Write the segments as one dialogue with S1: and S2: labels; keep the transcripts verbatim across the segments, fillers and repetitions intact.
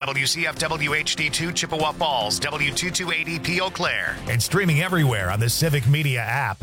S1: W C F W H D two Chippewa Falls, W two two eight zero P Eau Claire, and streaming everywhere on the Civic Media app.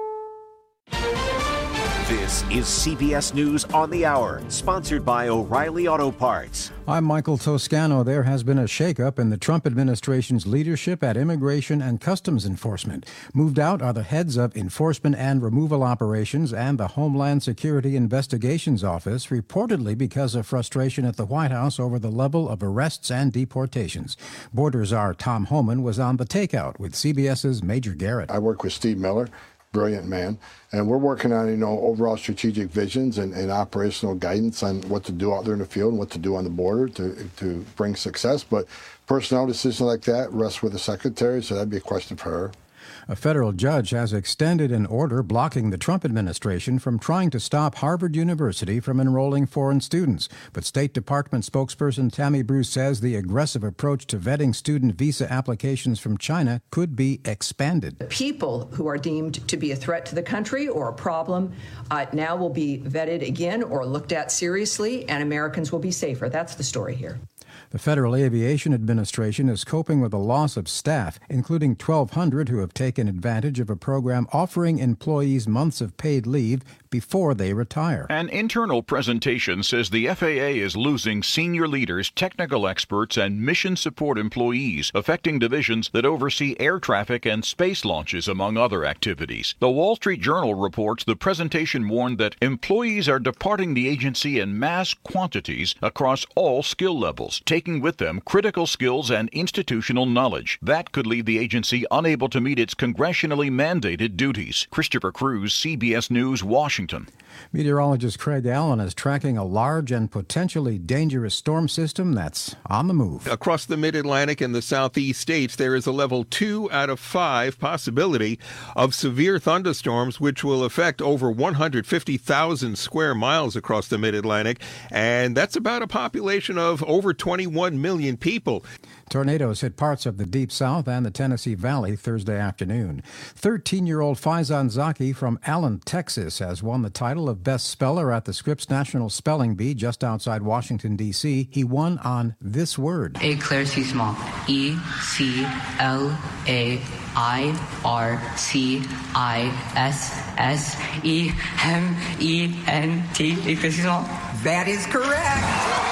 S2: This is C B S News on the Hour, sponsored by O'Reilly Auto Parts.
S3: I'm Michael Toscano. There has been a shakeup in the Trump administration's leadership at Immigration and Customs Enforcement. Moved out are the heads of Enforcement and Removal Operations and the Homeland Security Investigations Office, reportedly because of frustration at the White House over the level of arrests and deportations. Border czar Tom Homan was on the takeout with CBS's Major Garrett.
S4: I work with Steve Miller. Brilliant man. And we're working on, you know, overall strategic visions and, and operational guidance on what to do out there in the field and what to do on the border to to bring success. But personnel decisions like that rest with the secretary, so that'd be a question for her.
S3: A federal judge has extended an order blocking the Trump administration from trying to stop Harvard University from enrolling foreign students. But State Department spokesperson Tammy Bruce says the aggressive approach to vetting student visa applications from China could be expanded.
S5: People who are deemed to be a threat to the country or a problem uh, now will be vetted again or looked at seriously, and Americans will be safer. That's the story here.
S3: The Federal Aviation Administration is coping with a loss of staff, including twelve hundred who have taken advantage of a program offering employees months of paid leave before they retire.
S6: An internal presentation says the F A A is losing senior leaders, technical experts, and mission support employees, affecting divisions that oversee air traffic and space launches, among other activities. The Wall Street Journal reports the presentation warned that employees are departing the agency in mass quantities across all skill levels, taking with them critical skills and institutional knowledge. That could leave the agency unable to meet its congressionally mandated duties. Christopher Cruz, C B S News, Washington.
S3: Meteorologist Craig Allen is tracking a large and potentially dangerous storm system that's on the move.
S7: Across the mid-Atlantic and the southeast states, there is a level two out of five possibility of severe thunderstorms, which will affect over one hundred fifty thousand square miles across the mid-Atlantic, and that's about a population of over twenty-one million people.
S3: Tornadoes hit parts of the Deep South and the Tennessee Valley Thursday afternoon. thirteen-year-old Faizan Zaki from Allen, Texas, has won the title of Best Speller at the Scripps National Spelling Bee just outside Washington, D C He won on this word.
S8: Éclaircissement. E C L A I R C I S S E M E N T. Éclaircissement.
S9: That is correct.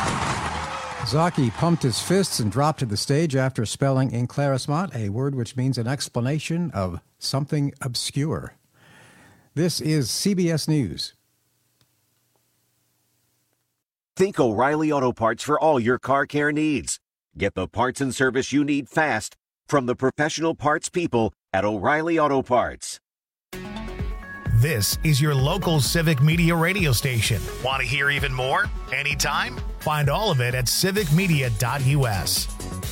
S3: Zaki pumped his fists and dropped to the stage after spelling éclaircissement, a word which means an explanation of something obscure. This is C B S News.
S2: Think O'Reilly Auto Parts for all your car care needs. Get the parts and service you need fast from the professional parts people at O'Reilly Auto Parts.
S1: This is your local Civic Media radio station. Want to hear even more? Anytime? Find all of it at civic media dot U S.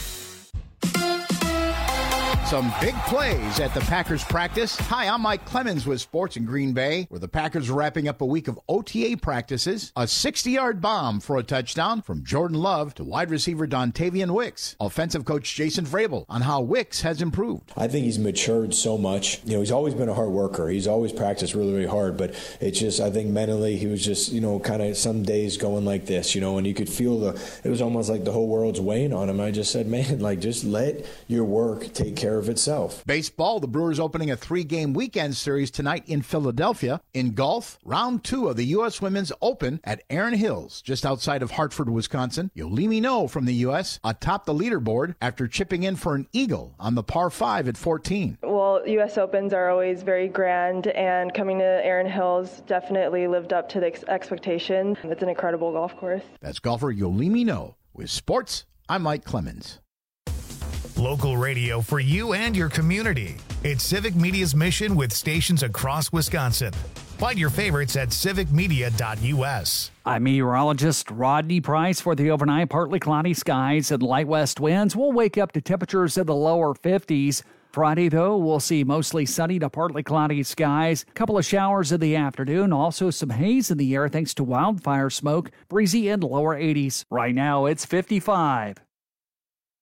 S10: Some big plays at the Packers practice. Hi, I'm Mike Clemens with Sports in Green Bay, where the Packers are wrapping up a week of O T A practices. A sixty-yard bomb for a touchdown from Jordan Love to wide receiver Dontavian Wicks. Offensive coach Jason Vrabel on how Wicks has improved.
S11: I think he's matured so much. You know, he's always been a hard worker. He's always practiced really, really hard, but it's just, I think mentally he was just, you know, kind of some days going like this, you know, and you could feel the, it was almost like the whole world's weighing on him. I just said, man, like, just let your work take care of itself.
S10: Baseball, the Brewers opening a three-game weekend series tonight in Philadelphia. In golf, round two of the U S Women's Open at Erin Hills, just outside of Hartford, Wisconsin. Yolimi No from the U S atop the leaderboard after chipping in for an eagle on the par five at fourteen.
S12: Well, U S Opens are always very grand, and coming to Erin Hills definitely lived up to the ex- expectation. It's an incredible golf course.
S10: That's golfer Yolimi No. With sports, I'm Mike Clemens.
S1: Local radio for you and your community. It's Civic Media's mission with stations across Wisconsin. Find your favorites at civic media dot U S.
S13: I'm meteorologist Rodney Price. For the overnight, partly cloudy skies and light west winds. We'll wake up to temperatures in the lower fifties. Friday, though, we'll see mostly sunny to partly cloudy skies. A couple of showers in the afternoon. Also some haze in the air thanks to wildfire smoke. Breezy in lower eighties. Right now, it's fifty-five.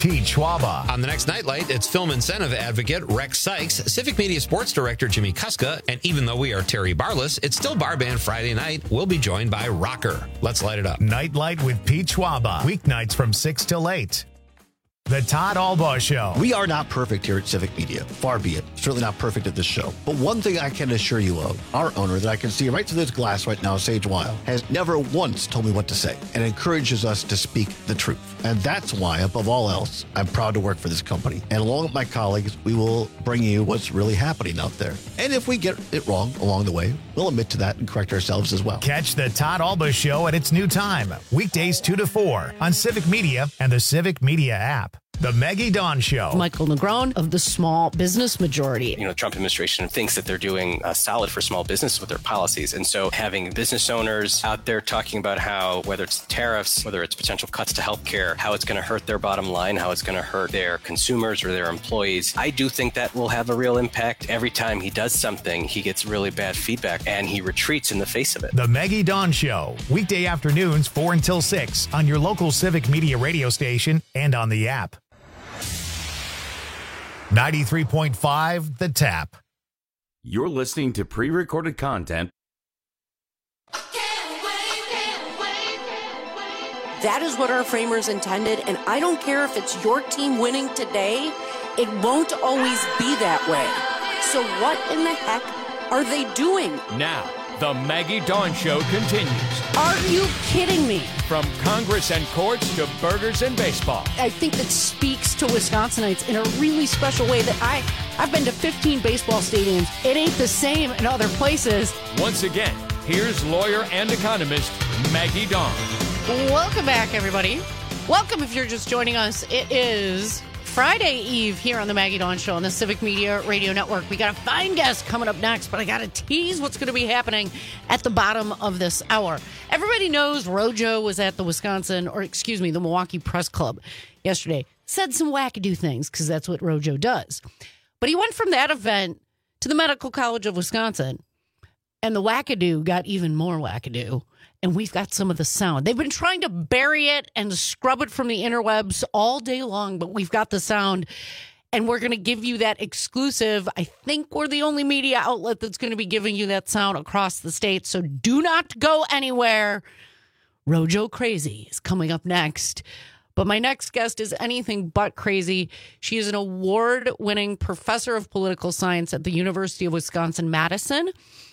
S1: Pete Schwaba.
S14: On the next Nightlight, it's film incentive advocate Rex Sykes, Civic Media Sports Director Jimmy Kuska, and even though we are Terry Barless, it's still Bar Band Friday night. We'll be joined by Rocker. Let's light it up.
S1: Nightlight with Pete Schwaba. Weeknights from six till eight. The Todd Albaugh Show.
S15: We are not perfect here at Civic Media. Far be it. Certainly not perfect at this show. But one thing I can assure you of, our owner that I can see right through this glass right now, Sage Weil, has never once told me what to say and encourages us to speak the truth. And that's why, above all else, I'm proud to work for this company. And along with my colleagues, we will bring you what's really happening out there. And if we get it wrong along the way, we'll admit to that and correct ourselves as well.
S1: Catch the Todd Albaugh Show at its new time, weekdays two to four on Civic Media and the Civic Media app. The Maggie Dawn Show.
S16: Michael Negron of the Small Business Majority.
S17: You know, the Trump administration thinks that they're doing uh, solid for small business with their policies. And so having business owners out there talking about how, whether it's tariffs, whether it's potential cuts to healthcare, how it's going to hurt their bottom line, how it's going to hurt their consumers or their employees, I do think that will have a real impact. Every time he does something, he gets really bad feedback and he retreats in the face of it.
S1: The Maggie Dawn Show, weekday afternoons four until six on your local Civic Media radio station and on the app. ninety-three point five The Tap.
S18: You're listening to pre-recorded content.
S16: That is what our framers intended, and I don't care if it's your team winning today, it won't always be that way. So what in the heck are they doing?
S19: Now, the Maggie Dawn Show continues.
S16: Are you kidding me?
S19: From Congress and courts to burgers and baseball.
S16: I think that speaks to Wisconsinites in a really special way that I, I've been to fifteen baseball stadiums. It ain't the same in other places.
S19: Once again, here's lawyer and economist Maggie Dawn.
S20: Welcome back, everybody. Welcome if you're just joining us. It is Friday Eve here on the Maggie Dawn Show on the Civic Media Radio Network. We got a fine guest coming up next, but I got to tease what's going to be happening at the bottom of this hour. Everybody knows Rojo was at the Wisconsin, or excuse me, the Milwaukee Press Club yesterday. Said some wackadoo things, because that's what Rojo does. But he went from that event to the Medical College of Wisconsin, and the wackadoo got even more wackadoo. And we've got some of the sound. They've been trying to bury it and scrub it from the interwebs all day long, but we've got the sound. And we're going to give you that exclusive. I think we're the only media outlet that's going to be giving you that sound across the state. So do not go anywhere. Rojo Crazy is coming up next. But my next guest is anything but crazy. She is an award-winning professor of political science at the University of Wisconsin-Madison,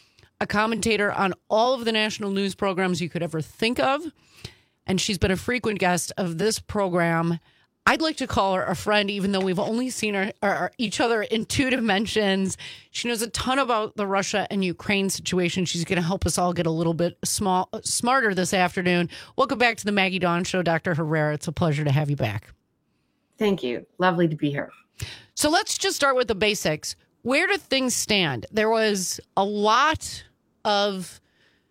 S20: a commentator on all of the national news programs you could ever think of. And she's been a frequent guest of this program. I'd like to call her a friend, even though we've only seen her, or each other in two dimensions. She knows a ton about the Russia and Ukraine situation. She's going to help us all get a little bit small, smarter this afternoon. Welcome back to the Maggie Dawn Show, Doctor Herrera. It's a pleasure to have you back.
S21: Thank you. Lovely to be here.
S20: So let's just start with the basics. Where do things stand? There was a lot of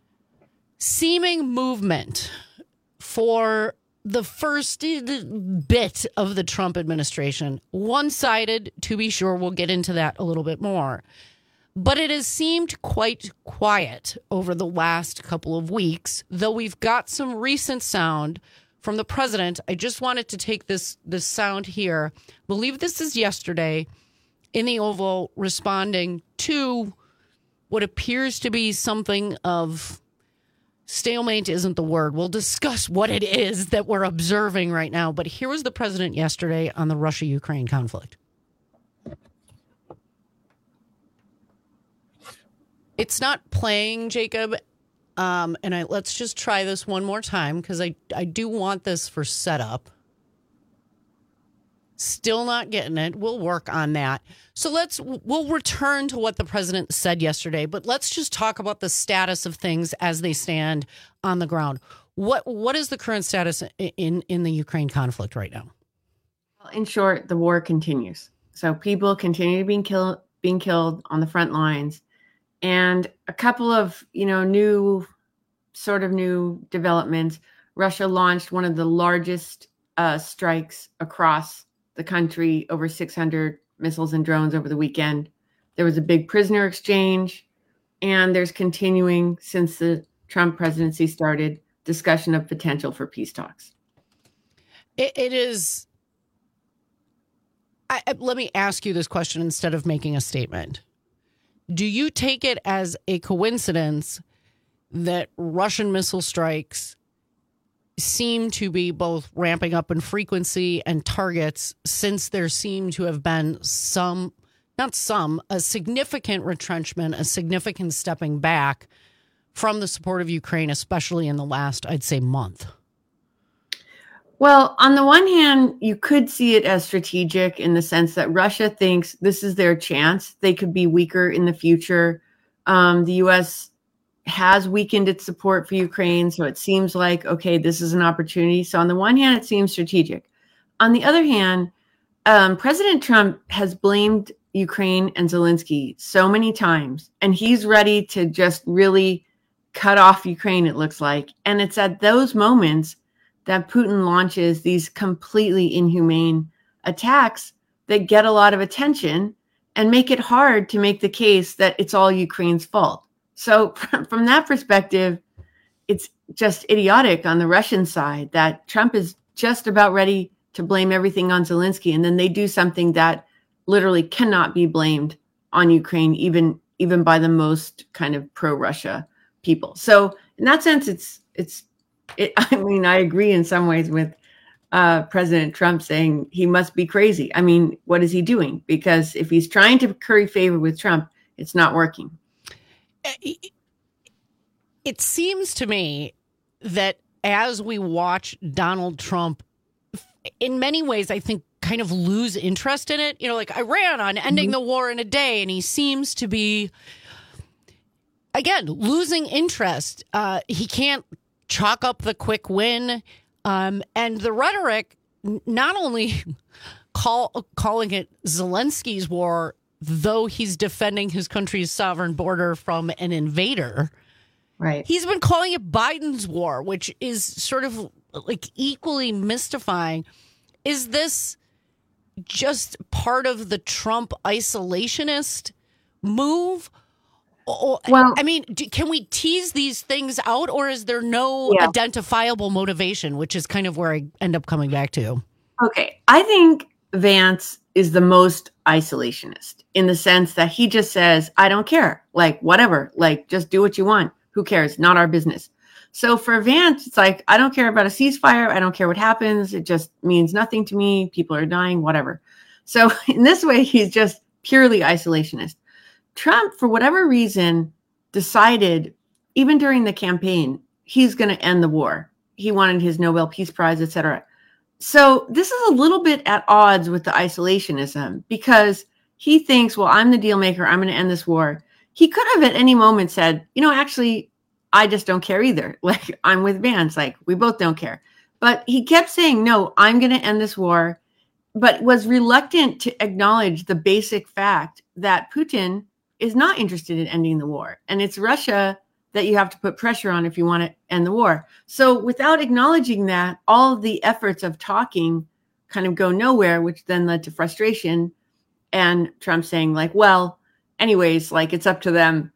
S20: seeming movement for the first bit of the Trump administration. One-sided, to be sure. We'll get into that a little bit more. But it has seemed quite quiet over the last couple of weeks, though we've got some recent sound from the president. I just wanted to take this, this sound here. I believe this is yesterday in the Oval, responding to what appears to be something of stalemate isn't the word. We'll discuss what it is that we're observing right now. But here was the president yesterday on the Russia-Ukraine conflict. It's not playing, Jacob. Um, and I let's just try this one more time, because I, I do want this for setup. Still not getting it. We'll work on that. So let's, we'll return to what the president said yesterday, but let's just talk about the status of things as they stand on the ground. What, what is the current status in, in the Ukraine conflict right now?
S21: Well, in short, the war continues. So people continue being killed, being killed on the front lines, and a couple of, you know, new, sort of new developments. Russia launched one of the largest uh, strikes across the country, over six hundred missiles and drones over the weekend. There was a big prisoner exchange, and there's continuing, since the Trump presidency started, discussion of potential for peace talks.
S20: It, it is I, let me ask you this question instead of making a statement. Do you take it as a coincidence that Russian missile strikes seem to be both ramping up in frequency and targets since there seem to have been some, not some, a significant retrenchment, a significant stepping back from the support of Ukraine, especially in the last, I'd say, month?
S21: Well, on the one hand, you could see it as strategic in the sense that Russia thinks this is their chance. They could be weaker in the future. Um, the U S has weakened its support for Ukraine, so it seems like, okay, this is an opportunity. So on the one hand, it seems strategic. On the other hand, um, President Trump has blamed Ukraine and Zelensky so many times, and he's ready to just really cut off Ukraine, it looks like. And it's at those moments that Putin launches these completely inhumane attacks that get a lot of attention and make it hard to make the case that it's all Ukraine's fault. So from that perspective, it's just idiotic on the Russian side that Trump is just about ready to blame everything on Zelensky, and then they do something that literally cannot be blamed on Ukraine, even even by the most kind of pro-Russia people. So in that sense, it's it's It, I mean, I agree in some ways with uh, President Trump saying he must be crazy. I mean, what is he doing? Because if he's trying to curry favor with Trump, it's not working.
S20: It seems to me that as we watch Donald Trump, in many ways, I think, kind of lose interest in it. You know, like I ran on ending mm-hmm. the war in a day, and he seems to be, again, losing interest. Uh, he can't chalk up the quick win. Um, and the rhetoric, not only call, calling it Zelensky's war, though he's defending his country's sovereign border from an invader.
S21: Right.
S20: He's been calling it Biden's war, which is sort of like equally mystifying. Is this just part of the Trump isolationist move? Well, I mean, do, can we tease these things out, or is there no yeah. identifiable motivation, which is kind of where I end up coming back to?
S21: Okay. I think Vance is the most isolationist in the sense that he just says, I don't care. Like, whatever. Like, just do what you want. Who cares? Not our business. So for Vance, it's like, I don't care about a ceasefire. I don't care what happens. It just means nothing to me. People are dying, whatever. So in this way, he's just purely isolationist. Trump, for whatever reason, decided, even during the campaign, he's going to end the war. He wanted his Nobel Peace Prize, et cetera. So this is a little bit at odds with the isolationism because he thinks, well, I'm the deal maker. I'm going to end this war. He could have at any moment said, you know, actually, I just don't care either. Like, I'm with Vance. Like, we both don't care. But he kept saying, no, I'm going to end this war, but was reluctant to acknowledge the basic fact that Putin is not interested in ending the war. And it's Russia that you have to put pressure on if you want to end the war. So without acknowledging that, all of the efforts of talking kind of go nowhere, which then led to frustration and Trump saying like, well, anyways, like it's up to them.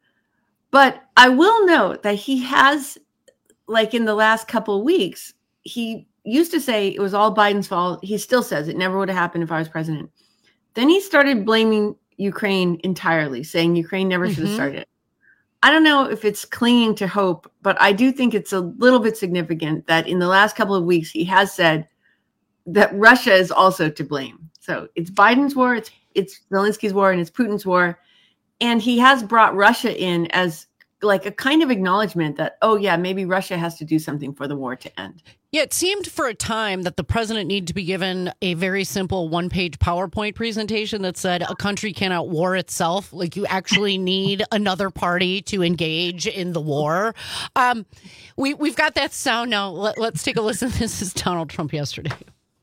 S21: But I will note that he has, like in the last couple of weeks, he used to say it was all Biden's fault. He still says it never would have happened if I was president. Then he started blaming Ukraine entirely, saying Ukraine never should have mm-hmm. started. I don't know if it's clinging to hope, but I do think it's a little bit significant that in the last couple of weeks, he has said that Russia is also to blame. So it's Biden's war, it's it's Zelensky's war, and it's Putin's war. And he has brought Russia in as like a kind of acknowledgement that, oh, yeah, maybe Russia has to do something for the war to end.
S20: Yeah, it seemed for a time that the president needed to be given a very simple one-page PowerPoint presentation that said a country cannot war itself. Like you actually need another party to engage in the war. Um, we, we've got that sound now. Let, let's take a listen. This is Donald Trump yesterday.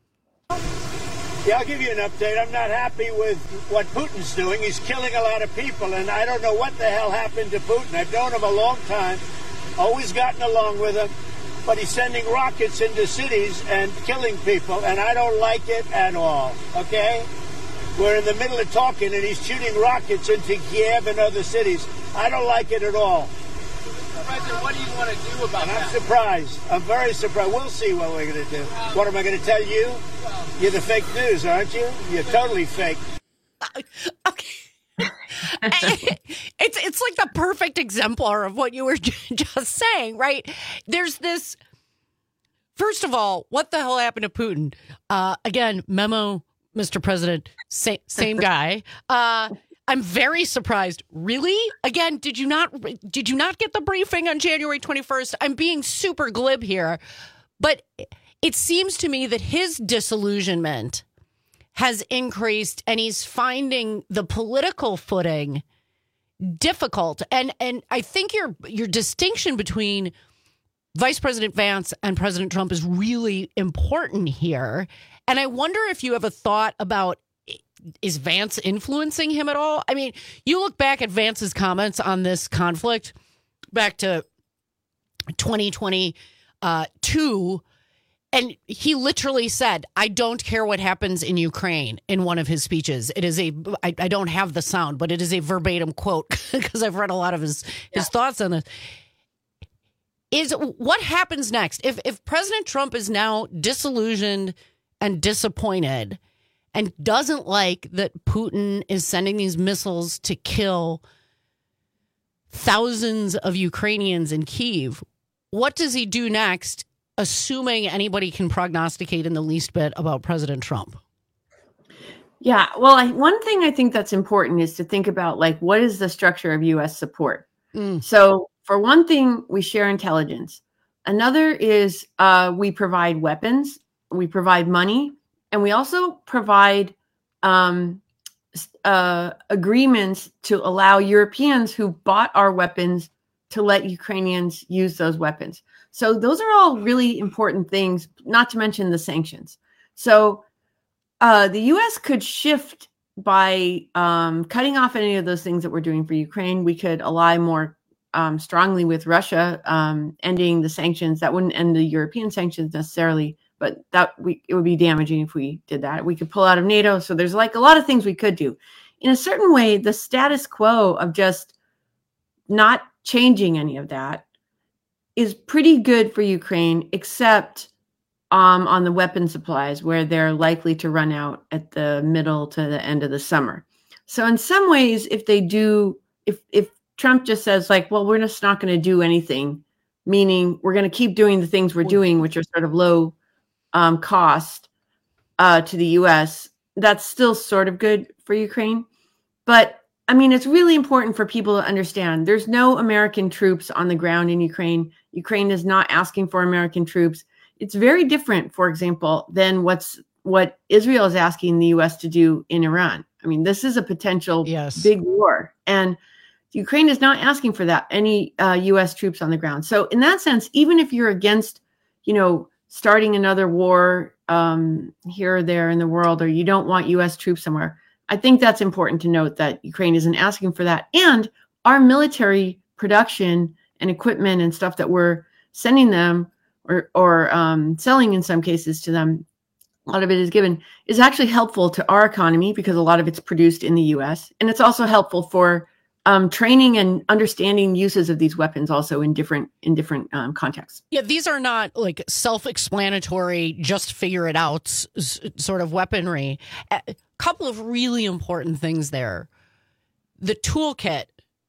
S4: Yeah, I'll give you an update. I'm not happy with what Putin's doing. He's killing a lot of people, and I don't know what the hell happened to Putin. I've known him a long time, always gotten along with him, but he's sending rockets into cities and killing people, and I don't like it at all, okay? We're in the middle of talking, and he's shooting rockets into Kiev and other cities. I don't like it at all.
S5: President, what do you want to do about
S4: and
S5: that?
S4: I'm surprised. I'm very surprised. We'll see what we're going to do. What am I going to tell you? You're the fake news, aren't you? You're totally fake.
S20: Uh, okay. it's it's like the perfect exemplar of what you were just saying, right? There's this. First of all, what the hell happened to Putin? Uh, again, memo, Mister President, same, same guy. Uh, I'm very surprised. Really? Again, did you not did you not get the briefing on January twenty-first? I'm being super glib here, but it seems to me that his disillusionment has increased, and he's finding the political footing difficult. And and I think your your distinction between Vice President Vance and President Trump is really important here. And I wonder if you have a thought about, is Vance influencing him at all? I mean, you look back at Vance's comments on this conflict back to twenty twenty-two, and he literally said, I don't care what happens in Ukraine in one of his speeches. It is a, I, I don't have the sound, but it is a verbatim quote because I've read a lot of his, his yeah. thoughts on this. Is what happens next? If if President Trump is now disillusioned and disappointed and doesn't like that Putin is sending these missiles to kill thousands of Ukrainians in Kyiv, what does he do next, assuming anybody can prognosticate in the least bit about President Trump?
S21: Yeah, well, I, one thing I think that's important is to think about, like, what is the structure of U S support? Mm. So, for one thing, we share intelligence. Another is uh, we provide weapons, we provide money, and we also provide um, uh, agreements to allow Europeans who bought our weapons to let Ukrainians use those weapons. So those are all really important things, not to mention the sanctions. So uh, the U S could shift by um, cutting off any of those things that we're doing for Ukraine. We could ally more Um, strongly with Russia, um, ending the sanctions. That wouldn't end the European sanctions necessarily, but that we it would be damaging if we did that. We could pull out of NATO. So there's like a lot of things we could do. In a certain way, the status quo of just not changing any of that is pretty good for Ukraine, except um, on the weapon supplies, where they're likely to run out at the middle to the end of the summer. So in some ways, if they do, if if Trump just says, like, well, we're just not going to do anything, meaning we're going to keep doing the things we're doing, which are sort of low um, cost uh, to the U S. That's still sort of good for Ukraine. But, I mean, it's really important for people to understand there's no American troops on the ground in Ukraine. Ukraine is not asking for American troops. It's very different, for example, than what's what Israel is asking the U S to do in Iran. I mean, this is a potential yes. big war. And Ukraine is not asking for that, any uh, U S troops on the ground. So in that sense, even if you're against, you know, starting another war um, here or there in the world, or you don't want U S troops somewhere, I think that's important to note that Ukraine isn't asking for that. And our military production and equipment and stuff that we're sending them or, or um, selling in some cases to them, a lot of it is given, is actually helpful to our economy because a lot of it's produced in the U S. And it's also helpful for Um, training and understanding uses of these weapons also in different in different um, contexts.
S20: Yeah, these are not like self-explanatory, just figure it out s- sort of weaponry. A couple of really important things there. The toolkit,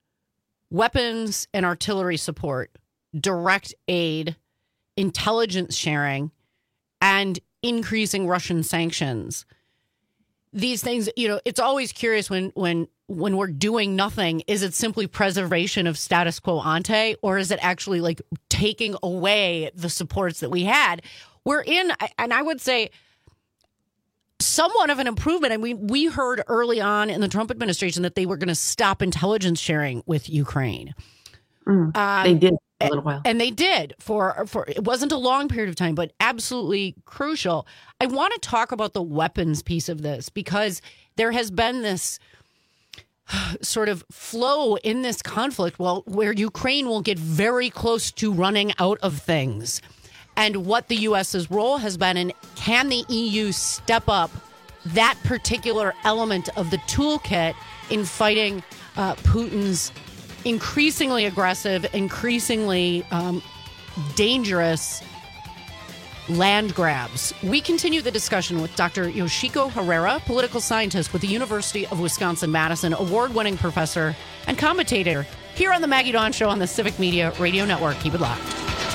S20: weapons and artillery support, direct aid, intelligence sharing, and increasing Russian sanctions. These things, you know, it's always curious when when when we're doing nothing, is it simply preservation of status quo ante, or is it actually like taking away the supports that we had? We're in, and I would say somewhat of an improvement. I mean, we heard early on in the Trump administration that they were going to stop intelligence sharing with Ukraine.
S21: Mm, um, they did a little while.
S20: And they did for, for, it wasn't a long period of time, but absolutely crucial. I want to talk about the weapons piece of this because there has been this sort of flow in this conflict, well, where Ukraine will get very close to running out of things. And what the U S's role has been, and can the E U step up that particular element of the toolkit in fighting uh, Putin's increasingly aggressive, increasingly um, dangerous land grabs. We continue the discussion with Doctor Yoshiko Herrera, political scientist with the University of Wisconsin-Madison, award-winning professor and commentator here on the Maggie Dawn Show on the Civic Media Radio Network. Keep it locked.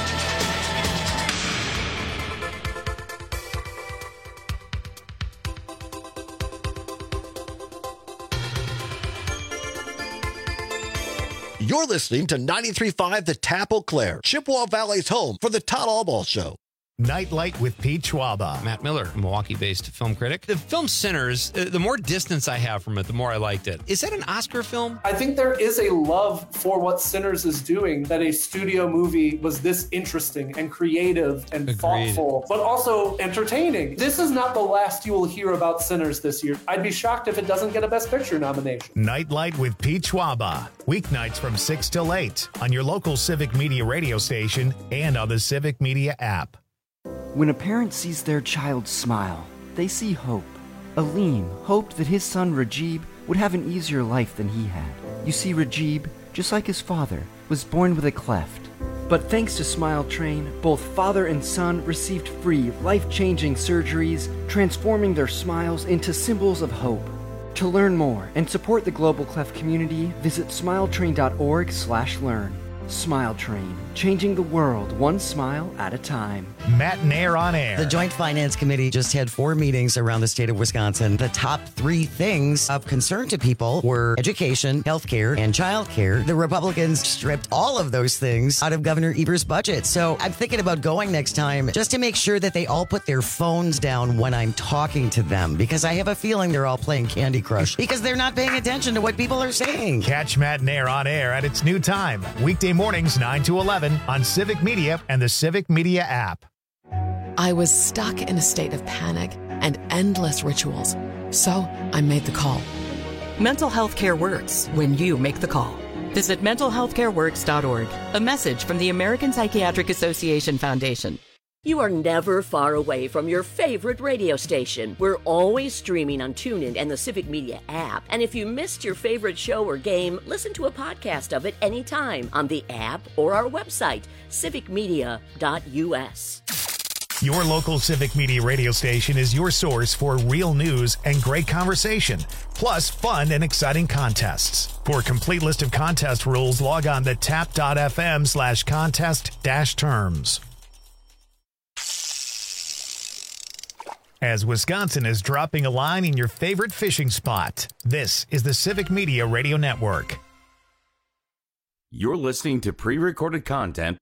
S15: You're listening to ninety-three point five The Tap Eau Claire, Chippewa Valley's home for the Todd Allball Show.
S1: Nightlight with Pete Schwaba.
S14: Matt Miller, Milwaukee-based film critic. The film Sinners, uh, the more distance I have from it, the more I liked it. Is that an Oscar film?
S5: I think there is a love for what Sinners is doing, that a studio movie was this interesting and creative and
S14: Agreed.
S5: thoughtful, but also entertaining. This is not the last you will hear about Sinners this year. I'd be shocked if it doesn't get a Best Picture nomination.
S1: Nightlight with Pete Schwaba. Weeknights from six till eight on your local Civic Media radio station and on the Civic Media app.
S6: When a parent sees their child smile, they see hope. Aleem hoped that his son Rajib would have an easier life than he had. You see, Rajib, just like his father, was born with a cleft. But thanks to Smile Train, both father and son received free, life-changing surgeries, transforming their smiles into symbols of hope. To learn more and support the global cleft community, visit smiletrain.org slash learn. Smile Train, changing the world one smile at a time.
S1: Matt and Air on Air.
S22: The Joint Finance Committee just had four meetings around the state of Wisconsin. The top three things of concern to people were education, healthcare, and childcare. The Republicans stripped all of those things out of Governor Evers' budget. So I'm thinking about going next time just to make sure that they all put their phones down when I'm talking to them, because I have a feeling they're all playing Candy Crush because they're not paying attention to what people are saying.
S1: Catch Matt and Air on Air at its new time, weekday mornings nine to eleven on Civic Media and the Civic Media app.
S23: I was stuck in a state of panic and endless rituals, so I made the call.
S24: Mental health care works when you make the call. Visit mental health care works dot org. A message from the American Psychiatric Association Foundation.
S25: You are never far away from your favorite radio station. We're always streaming on TuneIn and the Civic Media app. And if you missed your favorite show or game, listen to a podcast of it anytime on the app or our website, civic media dot u s.
S1: Your local Civic Media radio station is your source for real news and great conversation, plus fun and exciting contests. For a complete list of contest rules, log on to tap.fm slash contest dash terms. As Wisconsin is dropping a line in your favorite fishing spot, this is the Civic Media Radio Network.
S18: You're listening to pre-recorded content.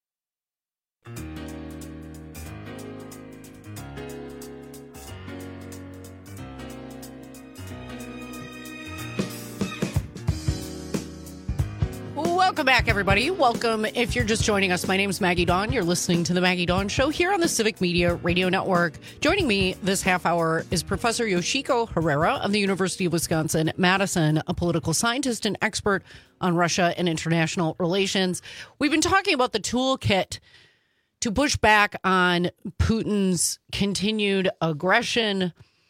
S20: Welcome back, everybody. Welcome if you're just joining us. My name is Maggie Dawn. You're listening to the Maggie Dawn Show here on the Civic Media Radio Network. Joining me this half hour is Professor Yoshiko Herrera of the University of Wisconsin-Madison, a political scientist and expert on Russia and international relations. We've been talking about the toolkit to push back on Putin's continued aggression,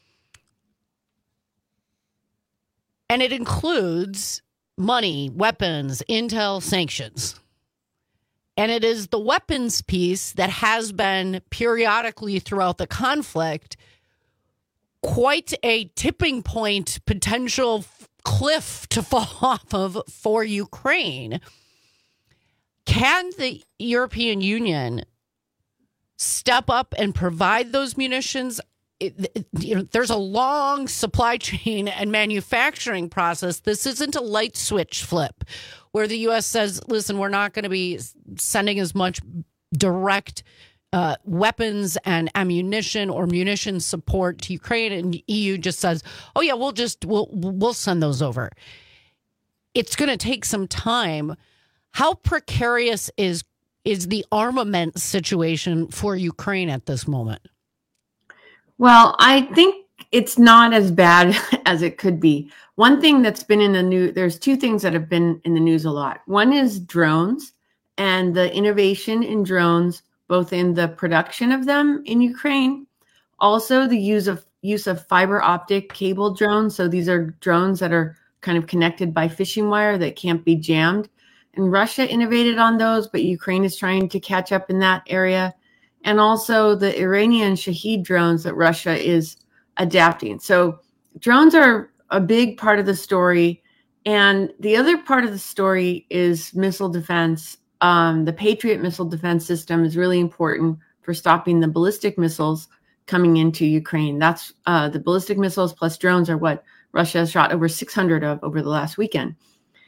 S20: and it includes money, weapons, intel, sanctions. And it is the weapons piece that has been periodically throughout the conflict quite a tipping point, potential cliff to fall off of for Ukraine. Can the European Union step up and provide those munitions? It, it, you know, there's a long supply chain and manufacturing process. This isn't a light switch flip where the U S says, listen, we're not going to be sending as much direct uh, weapons and ammunition or munition support to Ukraine. And E U just says, oh, yeah, we'll just we'll we'll send those over. It's going to take some time. How precarious is is the armament situation for Ukraine at this moment?
S21: Well, I think it's not as bad as it could be. One thing that's been in the news, there's two things that have been in the news a lot. One is drones and the innovation in drones, both in the production of them in Ukraine, also the use of use of fiber optic cable drones. So these are drones that are kind of connected by fishing wire that can't be jammed. And Russia innovated on those, but Ukraine is trying to catch up in that area. And also the Iranian Shahed drones that Russia is adapting. So drones are a big part of the story. And the other part of the story is missile defense. Um, the Patriot missile defense system is really important for stopping the ballistic missiles coming into Ukraine. That's uh, the ballistic missiles plus drones are what Russia has shot over six hundred of over the last weekend.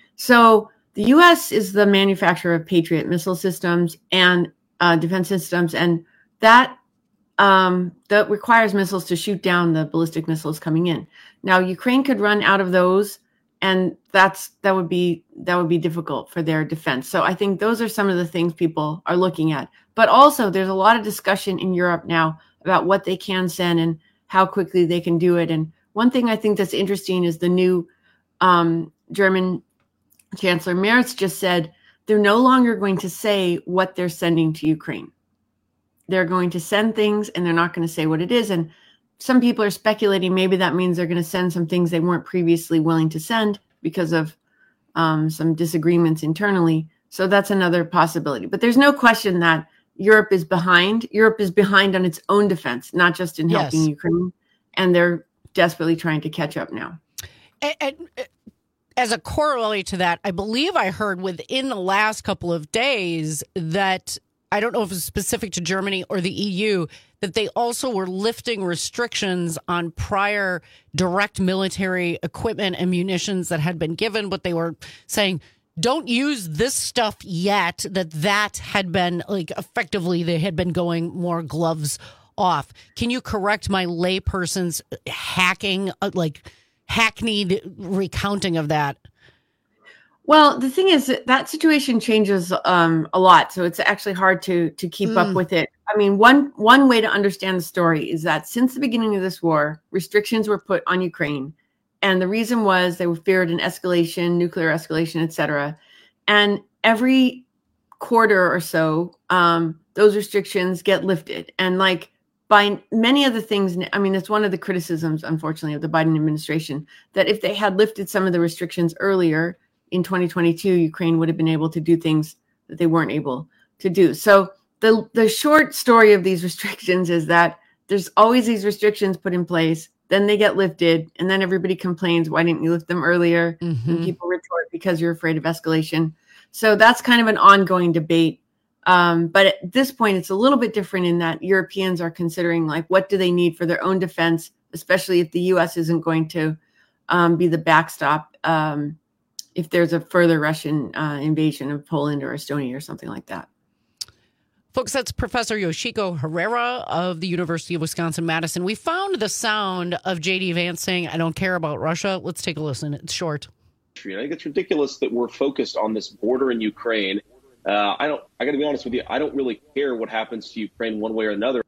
S21: So the U S is the manufacturer of Patriot missile systems and uh, defense systems, and that um, that requires missiles to shoot down the ballistic missiles coming in. Now, Ukraine could run out of those, and that's that would be that would be difficult for their defense. So I think those are some of the things people are looking at. But also, there's a lot of discussion in Europe now about what they can send and how quickly they can do it. And one thing I think that's interesting is the new um, German Chancellor Merz just said they're no longer going to say what they're sending to Ukraine. They're going to send things and they're not going to say what it is. And some people are speculating maybe that means they're going to send some things they weren't previously willing to send because of um, some disagreements internally. So that's another possibility. But there's no question that Europe is behind. Europe is behind on its own defense, not just in helping
S20: Yes.
S21: Ukraine. And they're desperately trying to catch up now.
S20: And, and as a corollary to that, I believe I heard within the last couple of days that, I don't know if it's specific to Germany or the E U, that they also were lifting restrictions on prior direct military equipment and munitions that had been given, but they were saying, don't use this stuff yet, that that had been, like, effectively, they had been going more gloves off. Can you correct my layperson's hacking, uh, like, hackneyed recounting of that?
S21: Well, the thing is that, that situation changes um, a lot, so it's actually hard to to keep
S20: Mm.
S21: up with it. I mean, one one way to understand the story is that since the beginning of this war, restrictions were put on Ukraine, and the reason was they feared an escalation, nuclear escalation, et cetera. And every quarter or so, um, those restrictions get lifted, and like by many of the things, I mean, it's one of the criticisms, unfortunately, of the Biden administration that if they had lifted some of the restrictions earlier in twenty twenty-two, Ukraine would have been able to do things that they weren't able to do. So the the short story of these restrictions is that there's always these restrictions put in place, then they get lifted, and then everybody complains, why didn't you lift them earlier?
S20: Mm-hmm.
S21: And people retort, because you're afraid of escalation. So that's kind of an ongoing debate. Um, but at this point, it's a little bit different in that Europeans are considering, like, what do they need for their own defense, especially if the U S isn't going to um, be the backstop um, if there's a further Russian uh, invasion of Poland or Estonia or something like that.
S20: Folks, that's Professor Yoshiko Herrera of the University of Wisconsin-Madison. We found the sound of J D Vance saying, I don't care about Russia. Let's take a listen. It's short.
S2: I think it's ridiculous that we're focused on this border in Ukraine. Uh, I don't, I got to be honest with you, I don't really care what happens to Ukraine one way or another.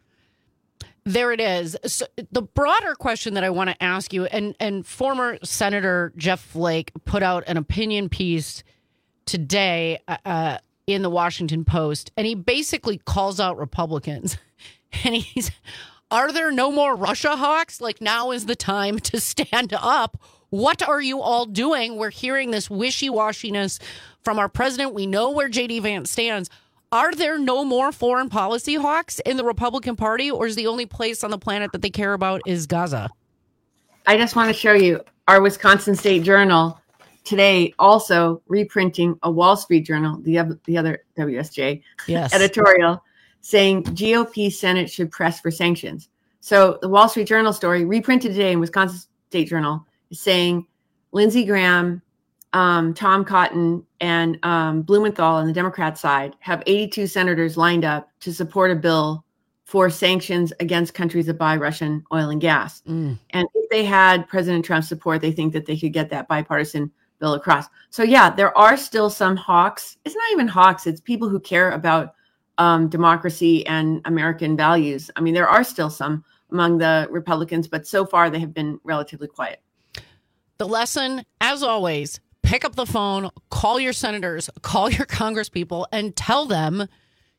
S20: There it is. So the broader question that I want to ask you, and, and former Senator Jeff Flake put out an opinion piece today uh, in the Washington Post, and he basically calls out Republicans. And he's, are there no more Russia hawks? Like, now is the time to stand up. What are you all doing? We're hearing this wishy-washiness from our president. We know where J D Vance stands. Are there no more foreign policy hawks in the Republican Party, or is the only place on the planet that they care about is Gaza?
S21: I just want to show you our Wisconsin State Journal today also reprinting a Wall Street Journal, the other, the other W S J
S20: yes.
S21: editorial, saying G O P Senate should press for sanctions. So the Wall Street Journal story reprinted today in Wisconsin State Journal is saying Lindsey Graham, um, Tom Cotton, and um, Blumenthal on the Democrat side have eighty-two senators lined up to support a bill for sanctions against countries that buy Russian oil and gas.
S20: Mm.
S21: And if they had President Trump's support, they think that they could get that bipartisan bill across. So yeah, there are still some hawks. It's not even hawks. It's people who care about um, democracy and American values. I mean, there are still some among the Republicans, but so far they have been relatively quiet.
S20: The lesson, as always, pick up the phone, call your senators, call your congresspeople, and tell them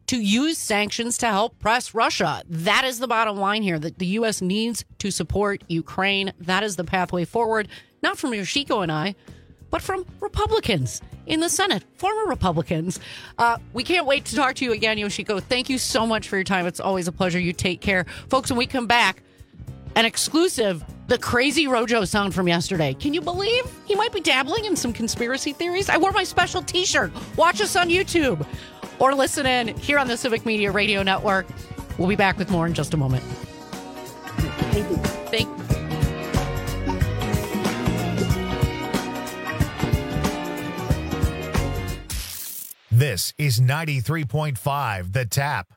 S20: to use sanctions to help press Russia. That is the bottom line here, that the U S needs to support Ukraine. That is the pathway forward, not from Yoshiko and I, but from Republicans in the Senate, former Republicans. Uh, we can't wait to talk to you again, Yoshiko. Thank you so much for your time. It's always a pleasure. You take care. Folks, when we come back, an exclusive, the crazy Rojo sound from yesterday. Can you believe he might be dabbling in some conspiracy theories? I wore my special t-shirt. Watch us on YouTube or listen in here on the Civic Media Radio Network. We'll be back with more in just a moment. Thank you. Thank you.
S1: This is ninety-three point five The Tap.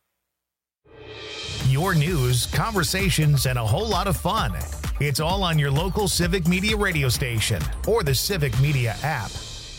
S1: Your news, conversations, and a whole lot of fun. It's all on your local Civic Media radio station or the Civic Media app.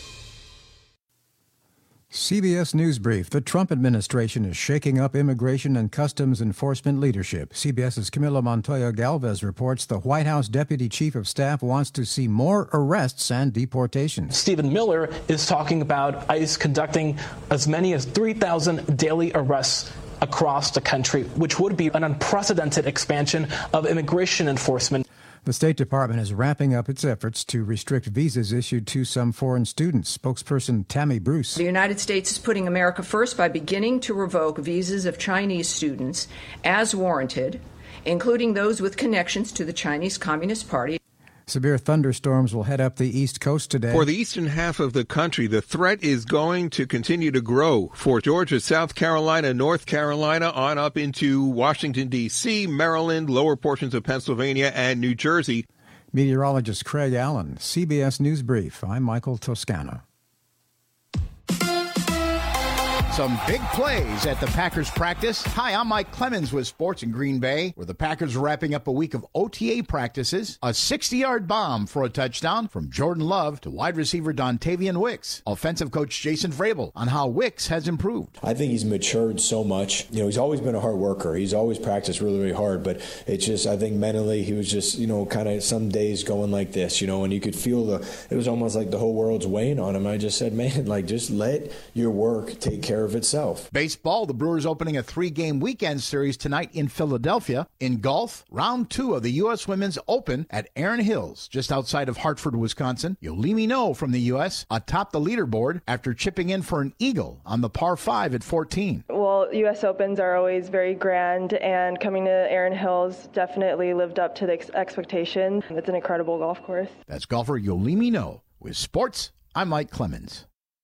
S3: C B S News Brief. The Trump administration is shaking up immigration and customs enforcement leadership. CBS's Camila Montoya Galvez reports the White House Deputy Chief of Staff wants to see more arrests and deportations.
S7: Stephen Miller is talking about ICE conducting as many as three thousand daily arrests across the country, which would be an unprecedented expansion of immigration enforcement.
S3: The State Department is wrapping up its efforts to restrict visas issued to some foreign students. Spokesperson Tammy Bruce.
S8: The United States is putting America first by beginning to revoke visas of Chinese students as warranted, including those with connections to the Chinese Communist Party.
S3: Severe thunderstorms will head up the East Coast today.
S9: For the eastern half of the country, the threat is going to continue to grow. For Georgia, South Carolina, North Carolina, on up into Washington, D C, Maryland, lower portions of Pennsylvania, and New Jersey.
S3: Meteorologist Craig Allen, C B S News Brief. I'm Michael Toscano.
S10: Some big plays at the Packers practice. Hi, I'm Mike Clemens with Sports in Green Bay, where the Packers are wrapping up a week of O T A practices. A sixty-yard bomb for a touchdown from Jordan Love to wide receiver Dontavian Wicks. Offensive coach Jason Vrabel on how Wicks has improved.
S11: I think he's matured so much. You know, he's always been a hard worker. He's always practiced really, really hard, but it's just, I think mentally he was just, you know, kind of some days going like this, you know, and you could feel the, it was almost like the whole world's weighing on him. I just said, man, like, just let your work take care of itself.
S10: Baseball, the Brewers opening a three-game weekend series tonight in Philadelphia. In golf, round two of the U S Women's Open at Erin Hills, just outside of Hartford, Wisconsin. Yolimi No from the U S atop the leaderboard after chipping in for an eagle on the par five at fourteen.
S12: Well, U S Opens are always very grand, and coming to Erin Hills definitely lived up to the ex- expectation. It's an incredible golf course.
S10: That's golfer Yolimi No. With sports, I'm Mike Clemens.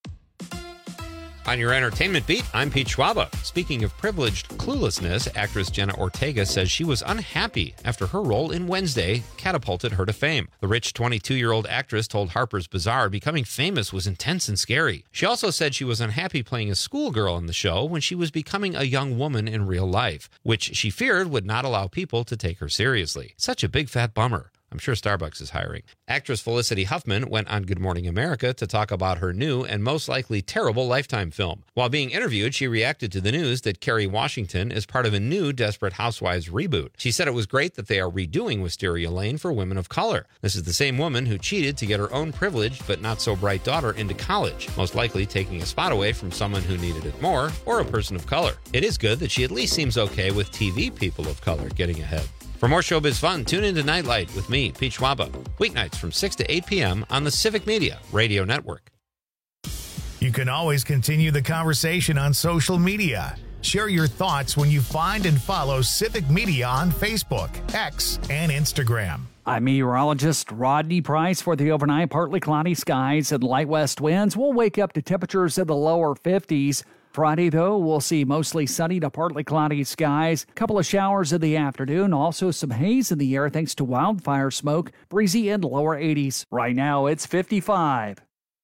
S14: On your entertainment beat, I'm Pete Schwaba. Speaking of privileged cluelessness, actress Jenna Ortega says she was unhappy after her role in Wednesday catapulted her to fame. The rich twenty-two-year-old actress told Harper's Bazaar becoming famous was intense and scary. She also said she was unhappy playing a schoolgirl in the show when she was becoming a young woman in real life, which she feared would not allow people to take her seriously. Such a big fat bummer. I'm sure Starbucks is hiring. Actress Felicity Huffman went on Good Morning America to talk about her new and most likely terrible Lifetime film. While being interviewed, she reacted to the news that Kerry Washington is part of a new Desperate Housewives reboot. She said it was great that they are redoing Wisteria Lane for women of color. This is the same woman who cheated to get her own privileged but not so bright daughter into college, most likely taking a spot away from someone who needed it more, or a person of color. It is good that she at least seems okay with T V people of color getting ahead. For more showbiz fun, tune into Nightlight with me, Pete Schwaba, weeknights from six to eight p.m. on the Civic Media Radio Network.
S1: You can always continue the conversation on social media. Share your thoughts when you find and follow Civic Media on Facebook, X, and Instagram.
S13: I'm meteorologist Rodney Price. For the overnight, partly cloudy skies and light west winds. We'll wake up to temperatures in the lower fifties. Friday, though, we'll see mostly sunny to partly cloudy skies. A couple of showers in the afternoon. Also some haze in the air thanks to wildfire smoke. Breezy in the lower eighties. Right now, it's fifty-five.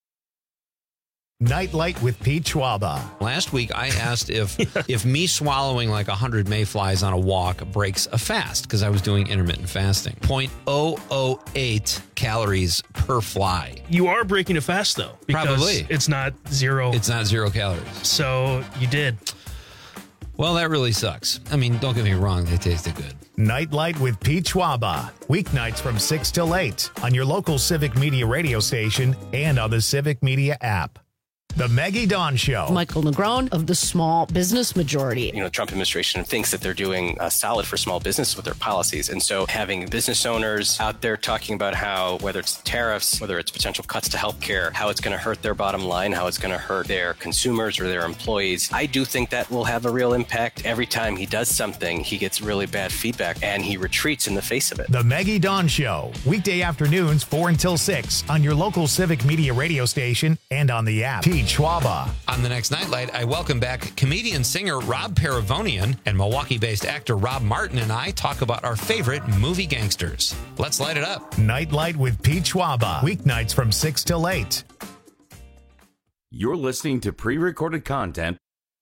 S1: Nightlight with Pete Schwaba.
S14: Last week, I asked if if me swallowing like one hundred mayflies on a walk breaks a fast, because I was doing intermittent fasting. zero point zero zero eight calories per fly.
S26: You are breaking a fast, though. Because
S14: Probably.
S26: It's not zero.
S14: It's not zero calories.
S26: So you did.
S14: Well, that really sucks. I mean, don't get me wrong, they tasted good.
S1: Nightlight with Pete Schwaba. Weeknights from six till eight on your local Civic Media radio station and on the Civic Media app. The Maggie Dawn Show.
S20: Michael Negron of the Small Business Majority.
S4: You know, the Trump administration thinks that they're doing uh, solid for small business with their policies. And so having business owners out there talking about how, whether it's tariffs, whether it's potential cuts to healthcare, how it's going to hurt their bottom line, how it's going to hurt their consumers or their employees, I do think that will have a real impact. Every time he does something, he gets really bad feedback and he retreats in the face of it.
S1: The Maggie Dawn Show, weekday afternoons four until six on your local Civic Media radio station and on the app. Pete Schwaba.
S14: On the next Nightlight, I welcome back comedian singer Rob Paravonian, and Milwaukee-based actor Rob Martin and I talk about our favorite movie gangsters. Let's light it up.
S1: Nightlight with Pete Schwaba, weeknights from six till eight.
S18: You're listening to pre-recorded content.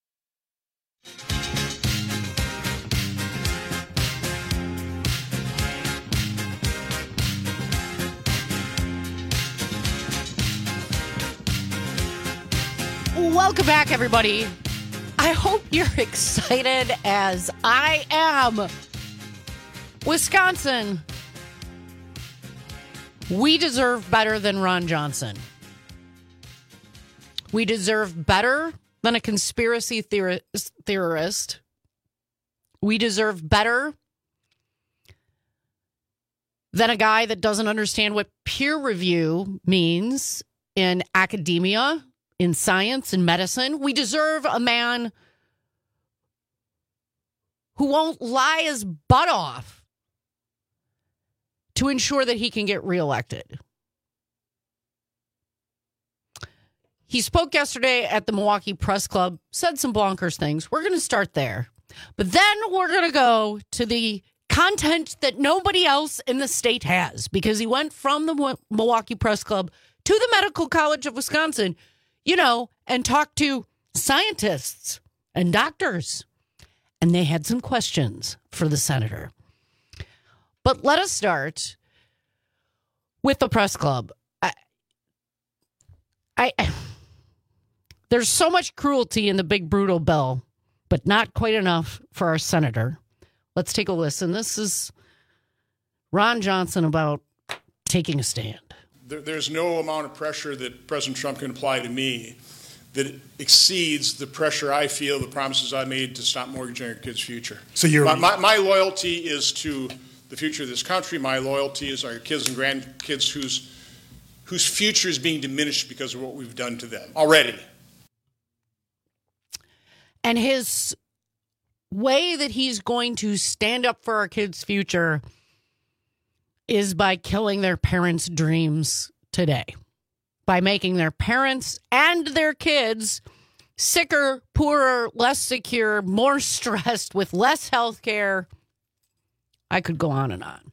S20: Welcome back, everybody. I hope you're excited as I am. Wisconsin, we deserve better than Ron Johnson. We deserve better than a conspiracy theori- theorist. We deserve better than a guy that doesn't understand what peer review means in academia, in science and medicine. We deserve a man who won't lie his butt off to ensure that he can get reelected. He spoke yesterday at the Milwaukee Press Club, said some bonkers things. We're going to start there. But then we're going to go to the content that nobody else in the state has, because he went from the Milwaukee Press Club to the Medical College of Wisconsin, you know, and talked to scientists and doctors. And they had some questions for the senator. But let us start with the press club. I, I, there's so much cruelty in the big brutal bill, but not quite enough for our senator. Let's take a listen. This is Ron Johnson about taking a stand.
S5: There, there's no amount of pressure that President Trump can apply to me that exceeds the pressure I feel, the promises I made to stop mortgaging our kids' future. So you're my, my, my loyalty is to the future of this country. My loyalty is our kids and grandkids whose whose future is being diminished because of what we've done to them already.
S20: And his way that he's going to stand up for our kids' future is by killing their parents' dreams today, by making their parents and their kids sicker, poorer, less secure, more stressed, with less health care. I could go on and on.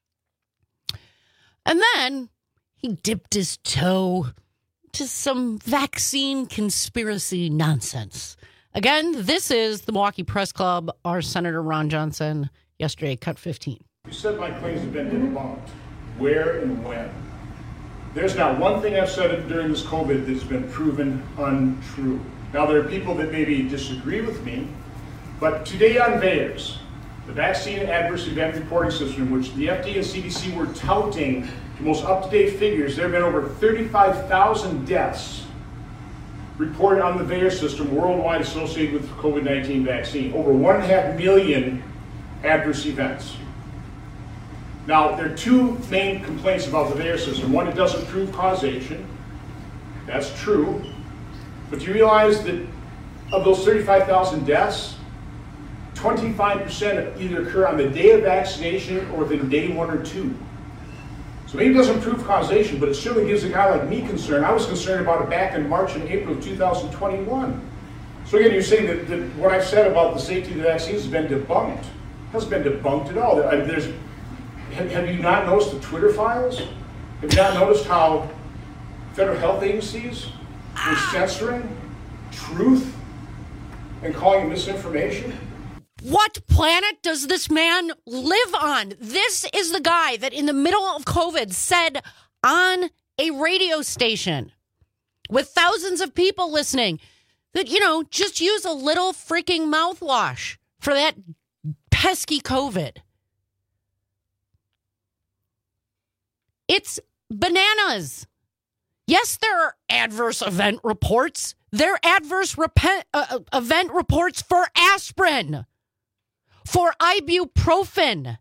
S20: And then he dipped his toe to some vaccine conspiracy nonsense. Again, this is the Milwaukee Press Club. Our Senator Ron Johnson, yesterday, cut fifteen.
S5: You said my claims have been debunked. Where and when? There's not one thing I've said during this COVID that's been proven untrue. Now, there are people that maybe disagree with me, but today on VAERS, the Vaccine Adverse Event Reporting System, which the F D A and C D C were touting the most up-to-date figures, there have been over thirty-five thousand deaths reported on the VAERS system worldwide associated with the COVID nineteen vaccine. Over one and a half million adverse events. Now, there are two main complaints about the VAERS system. One, it doesn't prove causation. That's true. But do you realize that of those thirty-five thousand deaths, twenty-five percent either occur on the day of vaccination or within day one or two? So maybe it doesn't prove causation, but it certainly gives a guy like me concern. I was concerned about it back in March and April of two thousand twenty-one. So again, you're saying that, that what I've said about the safety of the vaccines has been debunked. It hasn't been debunked at all. I mean, there's, have, have you not noticed the Twitter files? Have you not noticed how federal health agencies were censoring truth and calling it misinformation?
S20: What planet does this man live on? This is the guy that in the middle of COVID said on a radio station with thousands of people listening that, you know, just use a little freaking mouthwash for that pesky COVID. It's bananas. Yes, there are adverse event reports. There are adverse repent, uh, event reports for aspirin, for ibuprofen,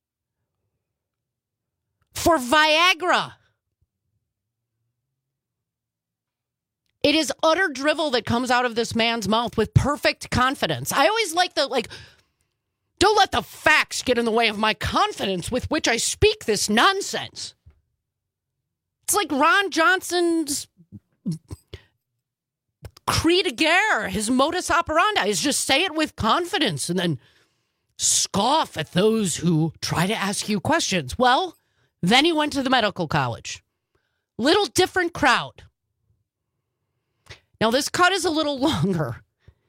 S20: for Viagra. It is utter drivel that comes out of this man's mouth with perfect confidence. I always like the, like, don't let the facts get in the way of my confidence with which I speak this nonsense. It's like Ron Johnson's cri de guerre, his modus operandi is just say it with confidence and then scoff at those who try to ask you questions. Well, then he went to the medical college. Little different crowd. Now, this cut is a little longer,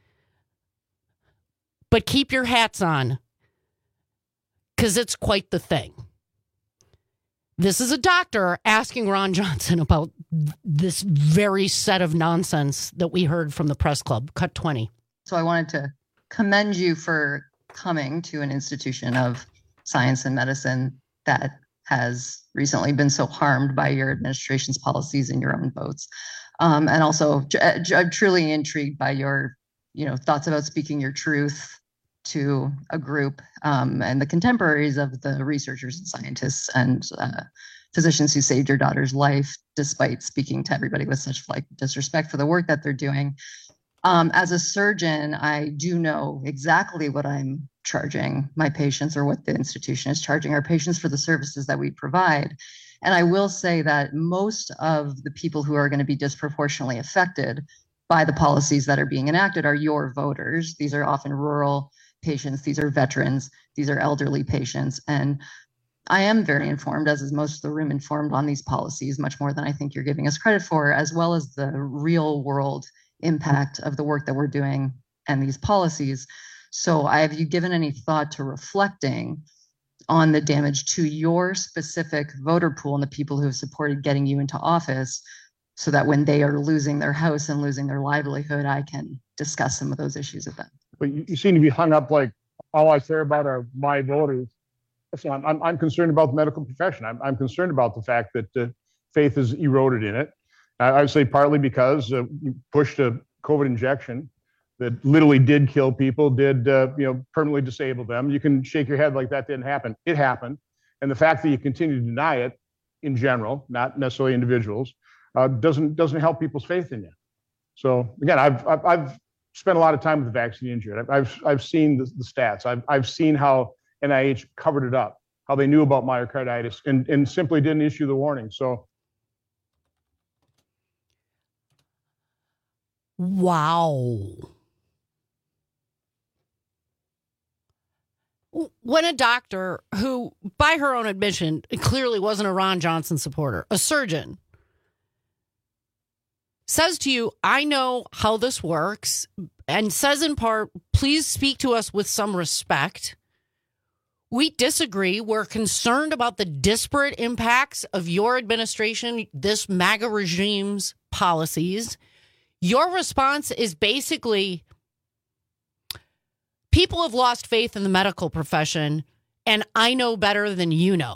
S20: but keep your hats on because it's quite the thing. This is a doctor asking Ron Johnson about this very set of nonsense that we heard from the press club. Cut twenty.
S6: So I wanted to commend you for coming to an institution of science and medicine that has recently been so harmed by your administration's policies and your own votes. Um, and also, I'm truly intrigued by your, you know, thoughts about speaking your truth to a group um, and the contemporaries of the researchers and scientists and uh, physicians who saved your daughter's life, despite speaking to everybody with such like disrespect for the work that they're doing. Um, as a surgeon, I do know exactly what I'm charging my patients or what the institution is charging our patients for the services that we provide. And I will say that most of the people who are going to be disproportionately affected by the policies that are being enacted are your voters. These are often rural patients. These are veterans. These are elderly patients. And I am very informed, as is most of the room, informed on these policies, much more than I think you're giving us credit for, as well as the real world impact of the work that we're doing and these policies. So have you given any thought to reflecting on the damage to your specific voter pool and the people who have supported getting you into office so that when they are losing their house and losing their livelihood, I can discuss some of those issues with them?
S5: But you, you seem to be hung up like all I care about are my voters. So I'm, I'm, I'm concerned about the medical profession. I'm, I'm concerned about the fact that uh, faith is eroded in it. I, I would say partly because uh, you pushed a COVID injection that literally did kill people, did uh, you know permanently disable them. You can shake your head like that didn't happen. It happened. And the fact that you continue to deny it in general, not necessarily individuals, uh, doesn't doesn't help people's faith in you. So again, I've I've, I've spent a lot of time with the vaccine injured. I've I've, I've seen the, the stats. I've I've seen how N I H covered it up, how they knew about myocarditis and, and simply didn't issue the warning. So.
S20: Wow. When a doctor who, by her own admission, clearly wasn't a Ron Johnson supporter, a surgeon, says to you, I know how this works, and says in part, please speak to us with some respect. We disagree. We're concerned about the disparate impacts of your administration, this MAGA regime's policies. Your response is basically, people have lost faith in the medical profession, and I know better than you know.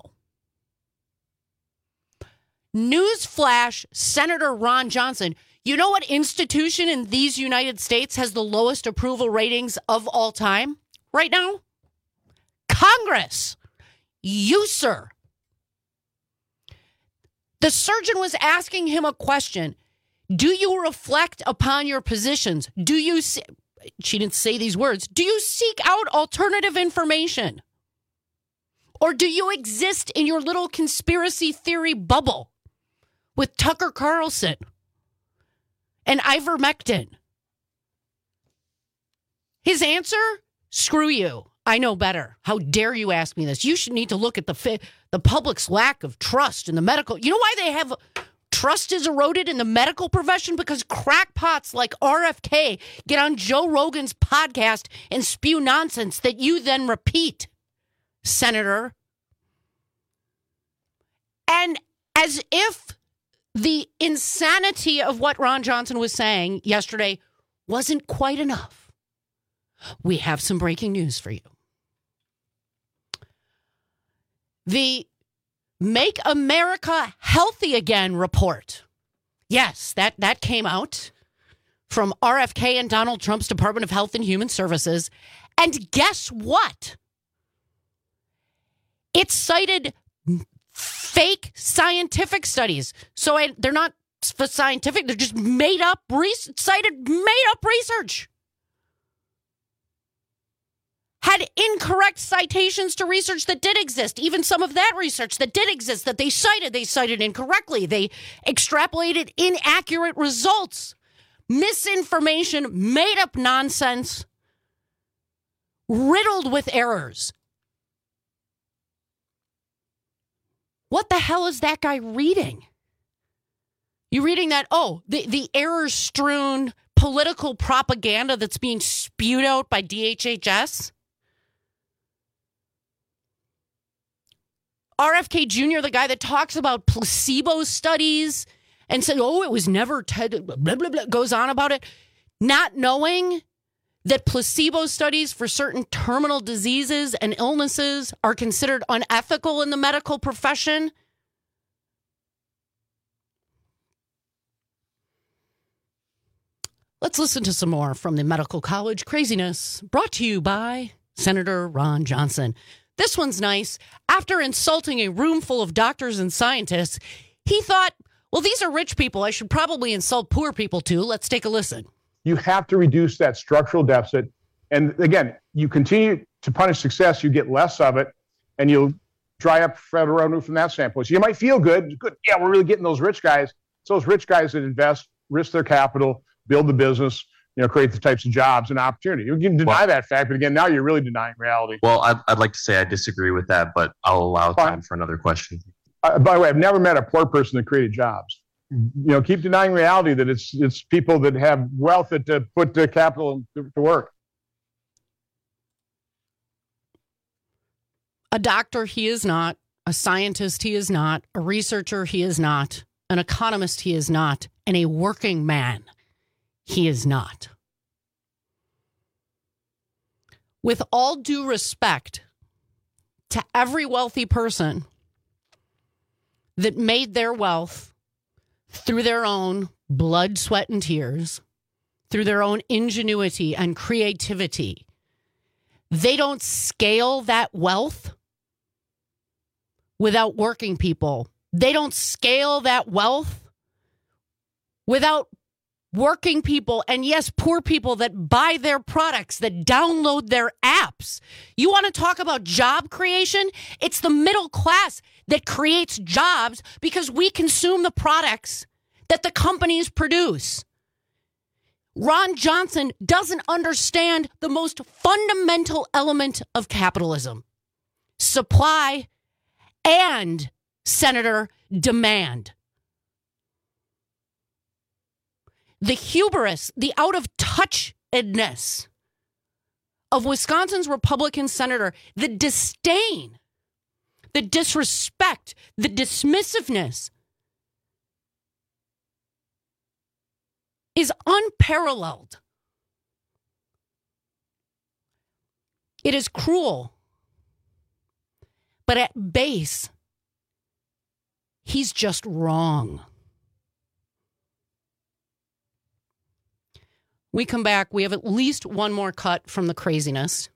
S20: Newsflash, Senator Ron Johnson. You know what institution in these United States has the lowest approval ratings of all time right now? Congress. You, sir. The surgeon was asking him a question. Do you reflect upon your positions? Do you, see, she didn't say these words, do you seek out alternative information? Or do you exist in your little conspiracy theory bubble with Tucker Carlson and ivermectin? His answer, screw you. I know better. How dare you ask me this? You should need to look at the fi- the public's lack of trust in the medical. You know why they have trust is eroded in the medical profession? Because crackpots like R F K get on Joe Rogan's podcast and spew nonsense that you then repeat, Senator. And as if the insanity of what Ron Johnson was saying yesterday wasn't quite enough, we have some breaking news for you. The Make America Healthy Again report Yes, that, that came out from R F K and Donald Trump's Department of Health and Human Services. And guess what? It cited fake scientific studies. So I, they're not scientific. They're just made up, re- cited made up research. Had incorrect citations to research that did exist. Even some of that research that did exist that they cited, they cited incorrectly. They extrapolated inaccurate results. Misinformation, made up nonsense, riddled with errors. What the hell is that guy reading? You reading that, oh, the, the error-strewn political propaganda that's being spewed out by D H H S? R F K Junior, the guy that talks about placebo studies and said, oh, it was never, te- blah, blah, blah, goes on about it, not knowing that placebo studies for certain terminal diseases and illnesses are considered unethical in the medical profession. Let's listen to some more from the Medical College Craziness, brought to you by Senator Ron Johnson. This one's nice. After insulting a room full of doctors and scientists, he thought, well, these are rich people. I should probably insult poor people too. Let's take a listen.
S15: You have to reduce that structural deficit. And again, you continue to punish success, you get less of it, and you'll dry up federal revenue from that standpoint. So you might feel good. Good. Yeah, we're really getting those rich guys. It's those rich guys that invest, risk their capital, build the business, you know, create the types of jobs and opportunity. You can deny well, that fact, but again, now you're really denying reality.
S16: Well, I'd, I'd like to say I disagree with that, but I'll allow Fine. time for another question.
S15: Uh, by the way, I've never met a poor person that created jobs. You know, keep denying reality that it's it's people that have wealth that uh, put the capital to, to work.
S20: A doctor, he is not. A scientist, he is not. A researcher, he is not. An economist, he is not. And a working man, he is not. With all due respect to every wealthy person that made their wealth through their own blood, sweat, and tears, through their own ingenuity and creativity, they don't scale that wealth without working people. They don't scale that wealth without working people, and yes, poor people that buy their products, that download their apps. You want to talk about job creation? It's the middle class that creates jobs because we consume the products that the companies produce. Ron Johnson doesn't understand the most fundamental element of capitalism: supply and, Senator, demand. The hubris, the out-of-touchedness of Wisconsin's Republican senator, the disdain, the disrespect, the dismissiveness is unparalleled. It is cruel. But at base, he's just wrong. We come back. We have at least one more cut from the craziness.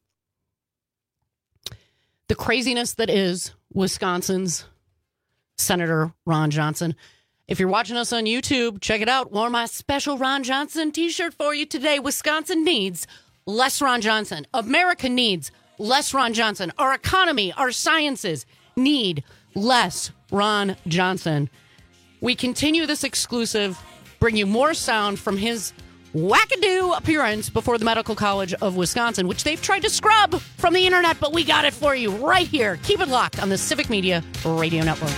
S20: The craziness that is Wisconsin's Senator Ron Johnson. If you're watching us on YouTube, check it out. Wore my special Ron Johnson t-shirt for you today. Wisconsin needs less Ron Johnson. America needs less Ron Johnson. Our economy, our sciences need less Ron Johnson. We continue this exclusive, bring you more sound from his wackadoo appearance before the Medical College of Wisconsin, which they've tried to scrub from the internet, but we got it for you right here. Keep it locked on the Civic Media Radio Network.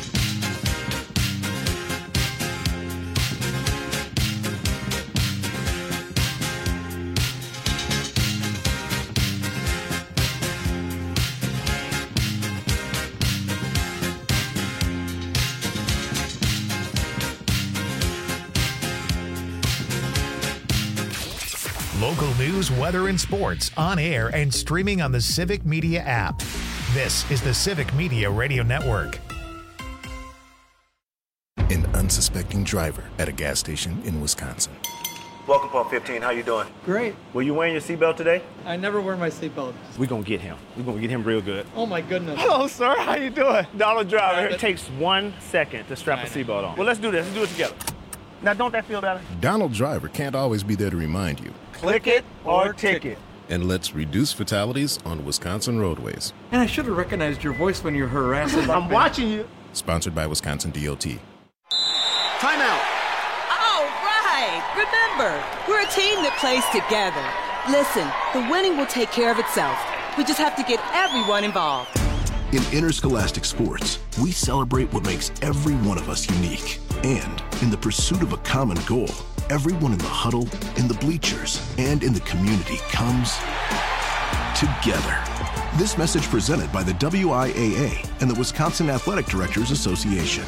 S1: Local news, weather, and sports on air and streaming on the Civic Media app. This is the Civic Media Radio Network.
S17: an unsuspecting driver at a gas station in Wisconsin.
S19: Welcome, Pump fifteen. How you doing?
S22: Great.
S19: Were you wearing your seatbelt today?
S22: I never wear my seatbelt.
S19: We're going to get him. We're going to get him real good.
S22: Oh, my goodness.
S19: Hello, sir. How you doing? Donald Driver. It takes one second to strap a seatbelt on. Well, let's do this. Let's do it together. Now, don't that feel better?
S17: Donald Driver can't always be there to remind you.
S19: Click it or ticket.
S17: And let's reduce fatalities on Wisconsin roadways.
S22: And I should have recognized your voice when you're harassing.
S19: I'm watching you.
S17: Sponsored by Wisconsin D O T.
S23: Timeout. All right. Remember, we're a team that plays together. Listen, the winning will take care of itself. We just have to get everyone involved.
S24: In interscholastic sports, we celebrate what makes every one of us unique. And in the pursuit of a common goal, everyone in the huddle, in the bleachers, and in the community comes together. This message presented by the W I A A and the Wisconsin Athletic Directors Association.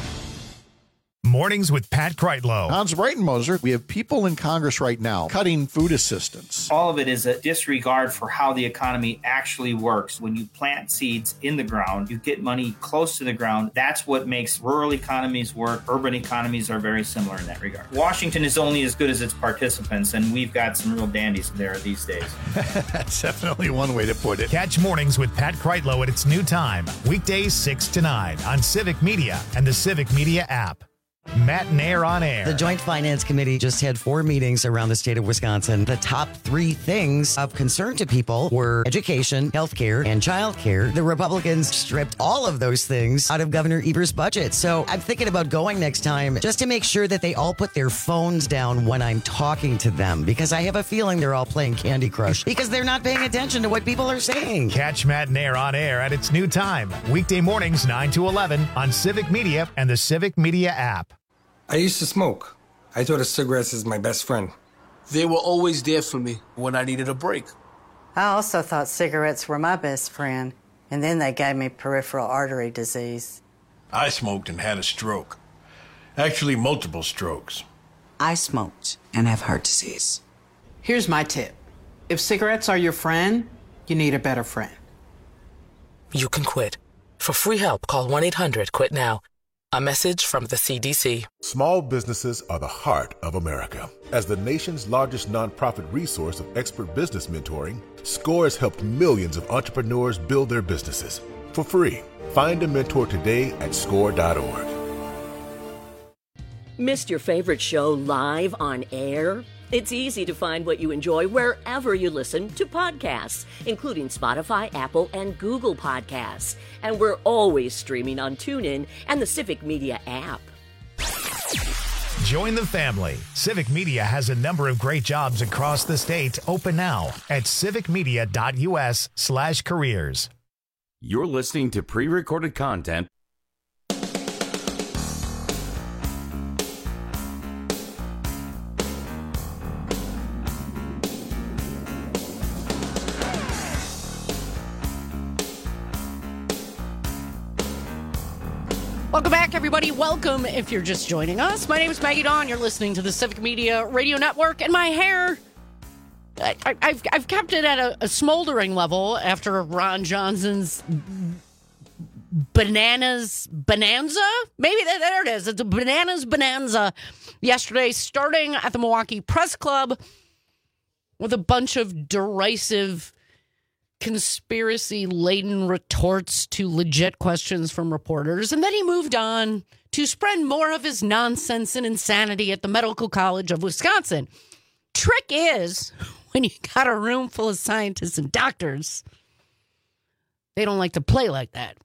S1: Mornings with Pat Kreitlow.
S25: Hans Breitenmoser, we have people in Congress right now cutting food assistance.
S27: All of it is a disregard for how the economy actually works. When you plant seeds in the ground, you get money close to the ground. That's what makes rural economies work. Urban economies are very similar in that regard. Washington is only as good as its participants, and we've got some real dandies there these days.
S25: That's definitely one way to put it.
S1: Catch Mornings with Pat Kreitlow at its new time, weekdays six to nine on Civic Media and the Civic Media app. Matt and Air on Air.
S28: The Joint Finance Committee just had four meetings around the state of Wisconsin. The top three things of concern to people were education, healthcare, and childcare. The Republicans stripped all of those things out of Governor Evers' budget. So I'm thinking about going next time just to make sure that they all put their phones down when I'm talking to them, because I have a feeling they're all playing Candy Crush because they're not paying attention to what people are saying.
S1: Catch Matt and Air on Air at its new time, weekday mornings nine to eleven on Civic Media and the Civic Media app.
S29: I used to smoke. I thought of cigarettes as my best friend.
S30: They were always there for me when I needed a break.
S31: I also thought cigarettes were my best friend, and then they gave me peripheral artery disease.
S32: I smoked and had a stroke. Actually, multiple strokes.
S33: I smoked and have heart disease.
S34: Here's my tip. If cigarettes are your friend, you need a better friend.
S35: You can quit. For free help, call one eight hundred quit now. A message from the C D C.
S36: Small businesses are the heart of America. As the nation's largest nonprofit resource of expert business mentoring, SCORE has helped millions of entrepreneurs build their businesses for free. Find a mentor today at score dot org.
S37: Missed your favorite show live on air? It's easy to find what you enjoy wherever you listen to podcasts, including Spotify, Apple, and Google Podcasts. And we're always streaming on TuneIn and the Civic Media app.
S1: Join the family. Civic Media has a number of great jobs across the state open now at civicmedia.us slash careers.
S18: You're listening to pre-recorded content.
S20: Welcome back, everybody. Welcome if you're just joining us. My name is Maggie Dawn. You're listening to the Civic Media Radio Network. And my hair, I, I, I've, I've kept it at a, a smoldering level after Ron Johnson's bananas bonanza. Maybe that, there it is. It's a bananas bonanza yesterday, starting at the Milwaukee Press Club with a bunch of derisive, conspiracy-laden retorts to legit questions from reporters. And then he moved on to spread more of his nonsense and insanity at the Medical College of Wisconsin. Trick is, when you got a room full of scientists and doctors, they don't like to play like that.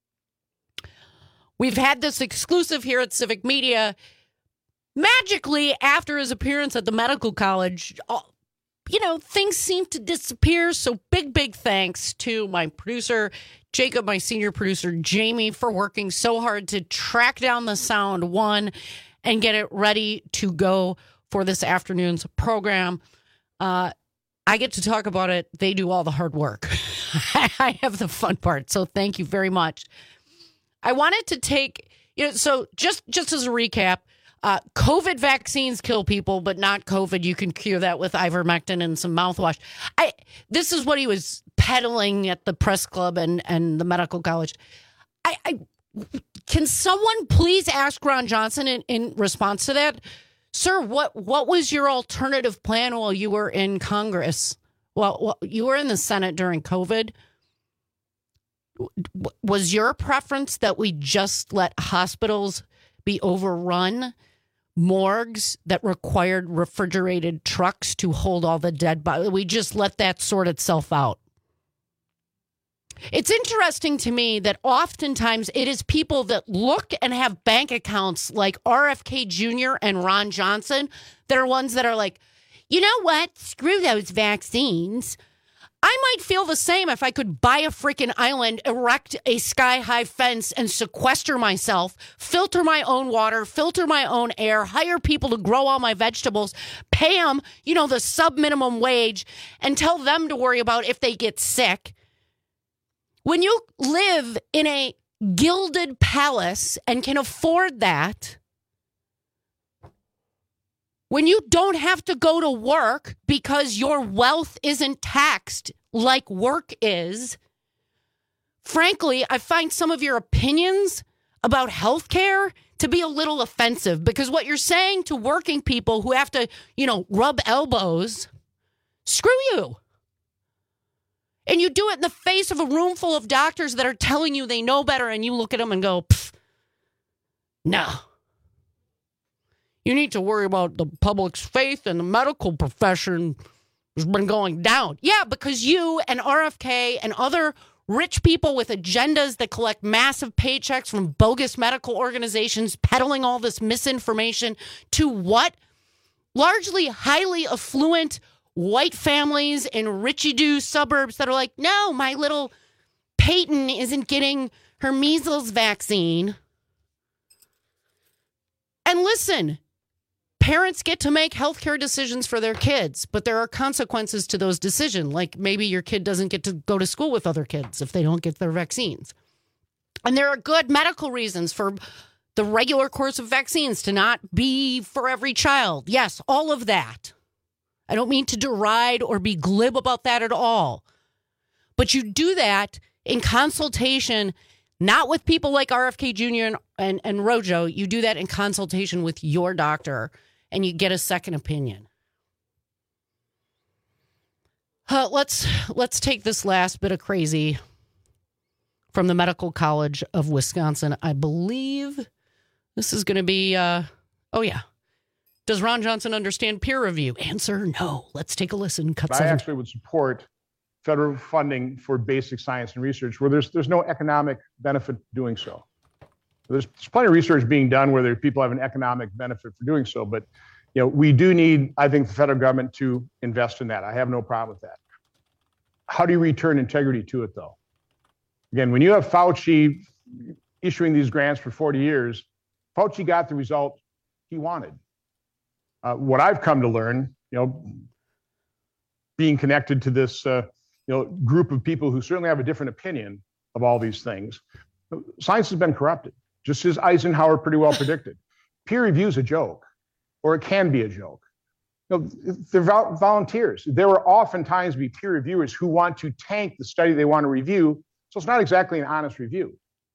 S20: We've had this exclusive here at Civic Media. Magically, after his appearance at the Medical College, all, you know, things seem to disappear. So big, big thanks to my producer, Jacob, my senior producer, Jamie, for working so hard to track down the sound, one, and get it ready to go for this afternoon's program. Uh, I get to talk about it. They do all the hard work. I have the fun part. So thank you very much. I wanted to take, you know, so just, just as a recap, Uh, COVID vaccines kill people, but not COVID. You can cure that with ivermectin and some mouthwash. I this is what he was peddling at the press club and, and the medical college. I, I Can someone please ask Ron Johnson in, in response to that? Sir, what, what was your alternative plan while you were in Congress? Well, well, you were in the Senate during COVID. Was your preference that we just let hospitals be overrun, morgues that required refrigerated trucks to hold all the dead bodies? We just let that sort itself out. It's interesting to me that oftentimes it is people that look and have bank accounts like R F K Junior and Ron Johnson that are ones that are like, you know what? Screw those vaccines. I might feel the same if I could buy a freaking island, erect a sky-high fence, and sequester myself, filter my own water, filter my own air, hire people to grow all my vegetables, pay them, you know, the sub-minimum wage, and tell them to worry about if they get sick. When you live in a gilded palace and can afford that, when you don't have to go to work because your wealth isn't taxed like work is, frankly, I find some of your opinions about healthcare to be a little offensive, because what you're saying to working people who have to, you know, rub elbows, screw you. And you do it in the face of a room full of doctors that are telling you they know better, and you look at them and go, pfft, no. You need to worry about the public's faith and the medical profession has been going down. Yeah, because you and R F K and other rich people with agendas that collect massive paychecks from bogus medical organizations peddling all this misinformation to what? Largely highly affluent white families in richy-do suburbs that are like, no, my little Peyton isn't getting her measles vaccine. And listen, parents get to make healthcare decisions for their kids, but there are consequences to those decisions. Like maybe your kid doesn't get to go to school with other kids if they don't get their vaccines. And there are good medical reasons for the regular course of vaccines to not be for every child. Yes, all of that. I don't mean to deride or be glib about that at all. But you do that in consultation, not with people like R F K Junior and, and, and Rojo. You do that in consultation with your doctor, and you get a second opinion. Uh, let's let's take this last bit of crazy from the Medical College of Wisconsin. I believe this is going to be, uh, oh, yeah. Does Ron Johnson understand peer review? Answer, no. Let's take a listen. Cut
S2: I
S20: seven.
S2: actually would support federal funding for basic science and research where there's there's no economic benefit doing so. There's, there's plenty of research being done where there, people have an economic benefit for doing so, but you know we do need, I think, the federal government to invest in that. I have no problem with that. How do you return integrity to it, though? Again, when you have Fauci issuing these grants for forty years, Fauci got the result he wanted. Uh, what I've come to learn, you know, being connected to this, uh, you know, group of people who certainly have a different opinion of all these things, science has been corrupted, just as Eisenhower pretty well predicted. Peer review is a joke, or it can be a joke. You know, they're vol- volunteers. There will oftentimes be peer reviewers who want to tank the study they want to review, so it's not exactly an honest review.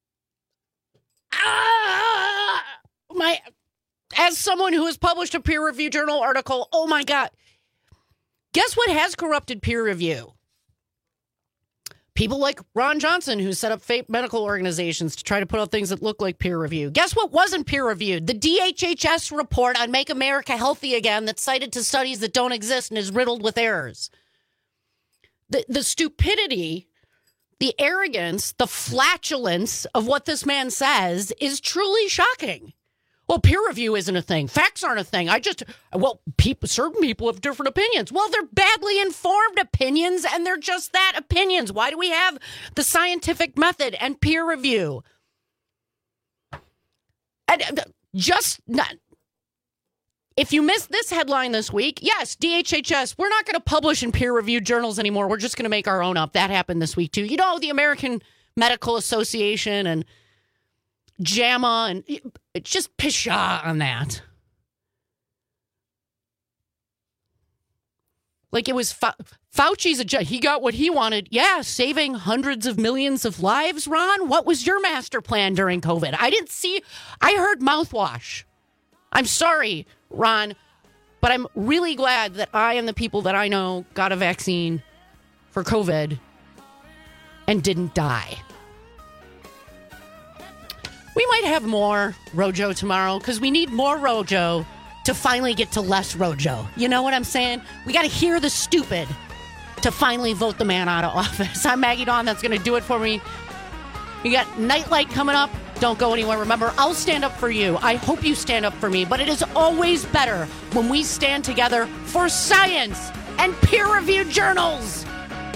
S20: Ah, my... As someone who has published a peer review journal article, oh my God. Guess what has corrupted peer review? People like Ron Johnson, who set up fake medical organizations to try to put out things that look like peer review. Guess what wasn't peer reviewed? The D H H S report on Make America Healthy Again that cited to studies that don't exist and is riddled with errors. The, the stupidity, the arrogance, the flatulence of what this man says is truly shocking. Well, peer review isn't a thing. Facts aren't a thing. I just, well, people, certain people have different opinions. Well, they're badly informed opinions, and they're just that, opinions. Why do we have the scientific method and peer review? And just not, if you missed this headline this week, yes, D H H S, we're not going to publish in peer-reviewed journals anymore. We're just going to make our own up. That happened this week, too. You know, the American Medical Association and JAMA, and it's just pshaw on that. Like it was Fa- Fauci's, a, he got what he wanted. Yeah, saving hundreds of millions of lives, Ron. What was your master plan during COVID? I didn't see, I heard mouthwash. I'm sorry, Ron, but I'm really glad that I and the people that I know got a vaccine for COVID and didn't die. We might have more Rojo tomorrow because we need more Rojo to finally get to less Rojo. You know what I'm saying? We got to hear the stupid to finally vote the man out of office. I'm Maggie Dawn. That's going to do it for me. You got Nightlight coming up. Don't go anywhere. Remember, I'll stand up for you. I hope you stand up for me. But it is always better when we stand together for science and peer-reviewed journals.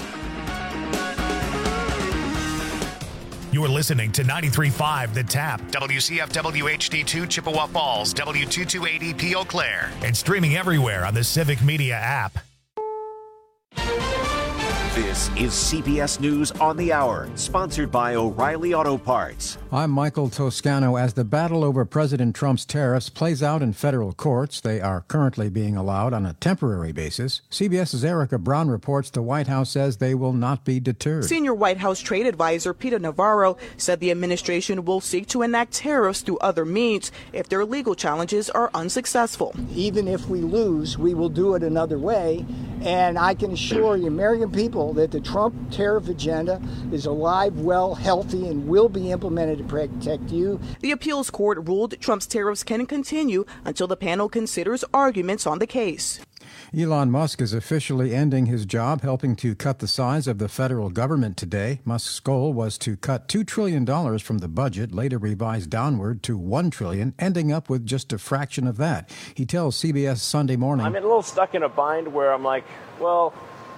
S1: You're listening to ninety-three point five The Tap, W C F W H D two Chippewa Falls, W two two eight zero P Eau Claire, and streaming everywhere on the Civic Media app.
S3: This is C B S News on the Hour, sponsored by O'Reilly Auto Parts.
S4: I'm Michael Toscano. As the battle over President Trump's tariffs plays out in federal courts, they are currently being allowed on a temporary basis. CBS's Erica Brown reports the White House says they will not be deterred.
S5: Senior White House trade advisor Peter Navarro said the administration will seek to enact tariffs through other means if their legal challenges are unsuccessful.
S6: Even if we lose, we will do it another way. And I can assure the American people that the Trump tariff agenda is alive, well, healthy, and will be implemented to protect you.
S5: The appeals court ruled Trump's tariffs can continue until the panel considers arguments on the case.
S4: Elon Musk is officially ending his job helping to cut the size of the federal government today. Musk's goal was to cut two trillion dollars from the budget, later revised downward to one trillion dollars, ending up with just a fraction of that. He tells C B S Sunday Morning,
S7: I'm a little stuck in a bind where I'm like, well,